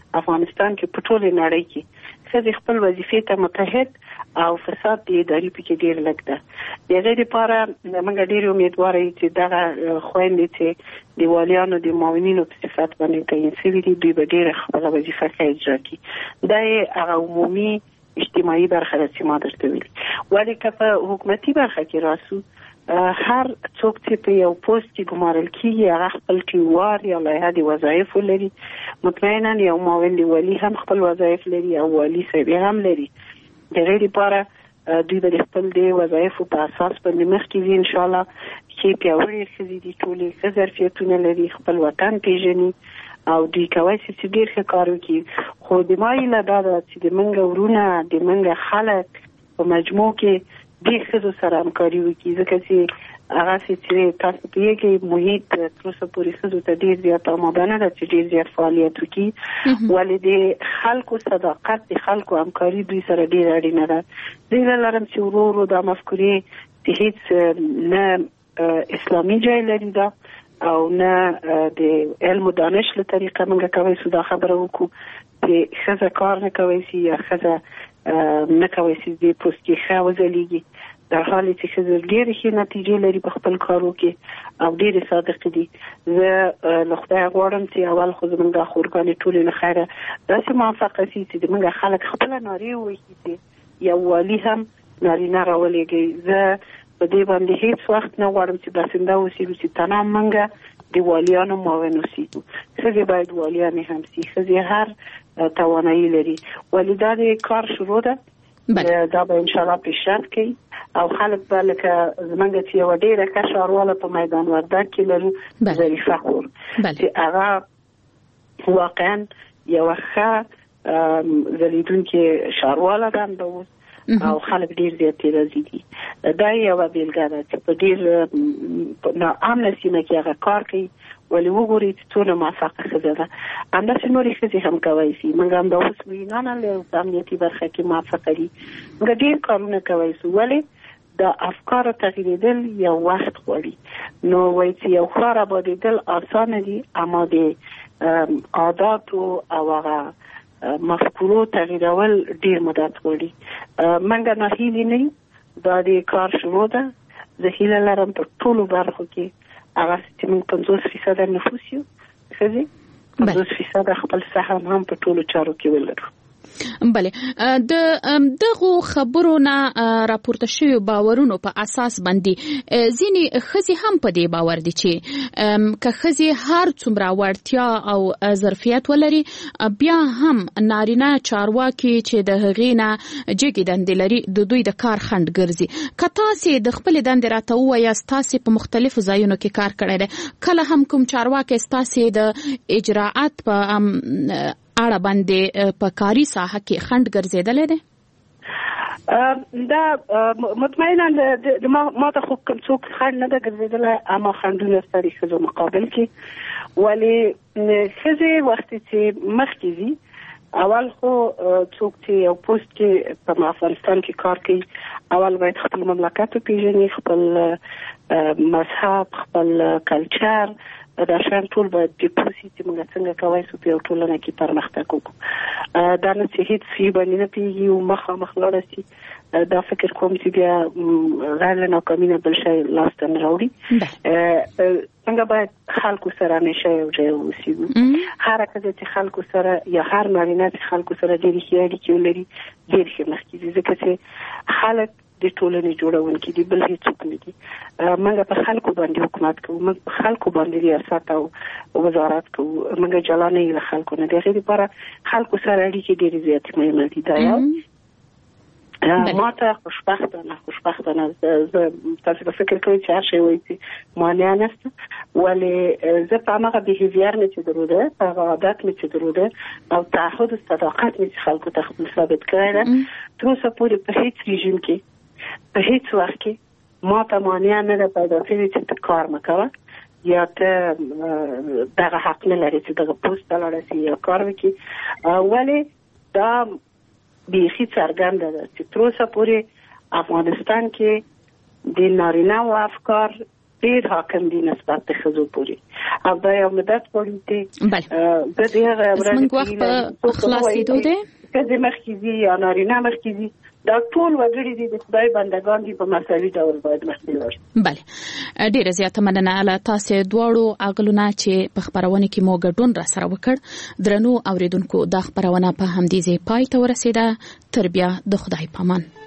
افغانستان کې په ټوله نړۍ کې ښځې خپل وظیفې ته متحد او فساد د اداري پکې ډیر لږ ده. د دې لپاره موږ ډیر امیدوار یو چې دغه خويندې چې د والیانو د معاونینو په صفت باندې تعین شوي دي دوی به ډیر خپل وظیفه اجرا کړي. دا هغه عمومي اجتماعي برخه ده چې ما درته ویلي. ولی که په حکومتي برخه کې راسو هر څوک چې په یو پوسټ کې ګمارل کیږي هغه خپل ټیوار یا لایحه د وظایفو لري. مطمئنا یو معاون دی ولی هم خپل وظایف لري او ولی صاحب هم لري. د دې لپاره دوی به خپل د وظایفو په اساس باندې مخکې وي ان شاء الله چې پیاوړي ښځې دي ټولې ښه ظرفیتونه لري خپل وطن پیژني او دوی کوي چې ډېر ښه کار وکړي. خو د ما هیله دا ده چې د موږ ورونه د موږ خلک په مجموع کې ډېر ښځو سره همکاري وکړي ځکه چې هغه چې تاسو په یې کې محیط تر اوسه پورې ښځو ته ډېر زیات آماده نه ده چې ډېر زیات فعالیت وکړي. ولې د خلکو صداقت د خلکو همکاري دوی سره ډېر اړینه ده. زه هیله لرم چې ورو ورو دا مفکورې د هېڅ نه اسلامي جای لري ده او نه د علم و دانش له طریقه موږ کولی شو دا خبره وکړو چې ښځه کار نه کولی شي یا ښځه نه کولی شي د پوسټ کې ښه وځلیږي در حالی چې ښځې ډېرې ښې نتیجې لري په خپل کارو کې او ډېرې صادقې دي. زه له خدایه غواړم چې اول خو زموږ دا خورګانې ټولې له خیره داسې موفقه شي چې زموږ خلک خپله نارې ووهي چې یو والي هم نارینه راولېږي. زه په دې باندې هیڅ وخت نه غواړم چې داسې دا اوسېږو چې تنها موږ د والیانو معاون اوسېږو. ښځې باید والیانې هم شي. ښځې هر توانایي لري. ولې دا د کار شروع ده دا به انشاءالله پیشرفت کوي او خلک به لکه زمونږ چې یوه ډېره ښه ښاروله په میدان وردګ کې لرو ظریفه خور چې هغه واقعا یوه ښه ځلیدونکې ښاروله ده همدا اوس او خلک ډېر زیات یې راضي دي. دا یوه بېلګه ده چې په ډېر ناامنه سیمه کې هغه کار کوي. ولې وګورئ چې څونه موفقه ښځه ده. همداسې نورې ښځې هم کولی شي. موږ همدا اوس وینانه لرو په امنیتي برخه کې موفقه دي. موږ ډېر کارونه کولی شو. ولې د افکارو تغییرېدل یو وخت غواړي. نو وایي چې یو ښار ابادېدل اسانه دي اما د عاداتو او هغه مفکورو تغییرول ډېر مدت غواړي. موږ ناهیلې نه یو. دا د کار شروع ده. زه هیله لرم په ټولو برخو کې هغه چې موږ پنځوس فیصده نفوس یو ښځې پنځوس فیصده خپل سهم هم په ټولو چارو کې ولرو. بله د دغه خبرو نه راپورته شوی باورونو په اساس باندې ځینې ښځې هم په دې باور دي چې که ښځې هر څومره وړتیا او ظرفیت ولري بیا هم نارینه چارواکي چې د هغې نه جګې دندې لري د دوی د کار خنډ ګرځي. که تاسې د خپلې دندې راته ووایاست تاسې په مختلفو ځایونو کې کار کړی دی کله هم کوم چارواکی ستاسې د اجراعات په اړه باندې په کاري ساحه کې خنډ ګرځېدلی دی؟ دا مطمئنا ما ته خو کوم څوک خنډ نه ده ګرځېدلی اما خنډونه ستا د ښځو مقابل کې. ولې ښځې وختې چې مخکې ځي اول خو څوک چې یو پوسټ کې په افغانستان کې کار کوي اول باید خپل مملکت وپېژني خپل مذهب خپل کلچر دا شان ټول باید د پوسي چې موږ څنګه کوي چې په ټولنه کې پرمختګ وکړو. دا نه چې هیڅ سی باندې نه پیږي او مخامخ لاړ شي. دا فکر کوم چې بیا غیر ناکامینه بل شي لاس ته راوړي. څنګه باید خلکو سره نشه یو ځای اوسېږو. هر کله چې خلکو سره یا هر نارینه چې خلکو سره ډېرې ښې اړیکې ولري ډېر ښه مخکې ځي ځکه چې خلک د ټولنې جوړونکي دي بل هیڅوک نه دي. موږ په خلکو باندې حکومت کوو. موږ په خلکو باندې ریاست او وزارت کوو. موږ جلا نه یو له خلکو نه. د هغې لپاره خلکو سره اړیکې ډېرې زیاتې مهمه دي. دا یو ما ته خوشبختانه خوشبختانه زه تاسو به فکر کوئ چې هر شی وایي چې مانع نشته. ولې زه په هماغه بیهیویر مې چې دروده په هغه عادت مې چې دروده او تعهد و صداقت مې چې خلکو ته خپل ثابت کړی ده تر اوسه پورې په هیڅ رژیم کې په هیڅ وخت کې ما ته مانع نه ده پیدا شوې چې ته کار مه کوه یا ته دغه حق نه لرې چې دغه پوسټ ته لاړه شي یا کار وکړي. ولې دا بیخي څرګنده ده چې تر اوسه پورې افغانستان کې د نارینه و افکار ډیر حاکم دي نسبت د خزو پوری او دا یو مدت پورې بله د دې زموږ وخت په خلاصېدو دی که مرکزي یا نارینه مرکزي دا ټول وګړي دي د خدای بندگان دي په مساوي ډول باید مخکې ورشي. بله ډیره زیاته مننه له تاسو دواړو عقلونه چې په خبرونه کې مو ګډون را سره وکړ. درنو اوریدونکو دا خبرونه په همدې ځای پای ته ورسیده. تر بیا د خدای پامان.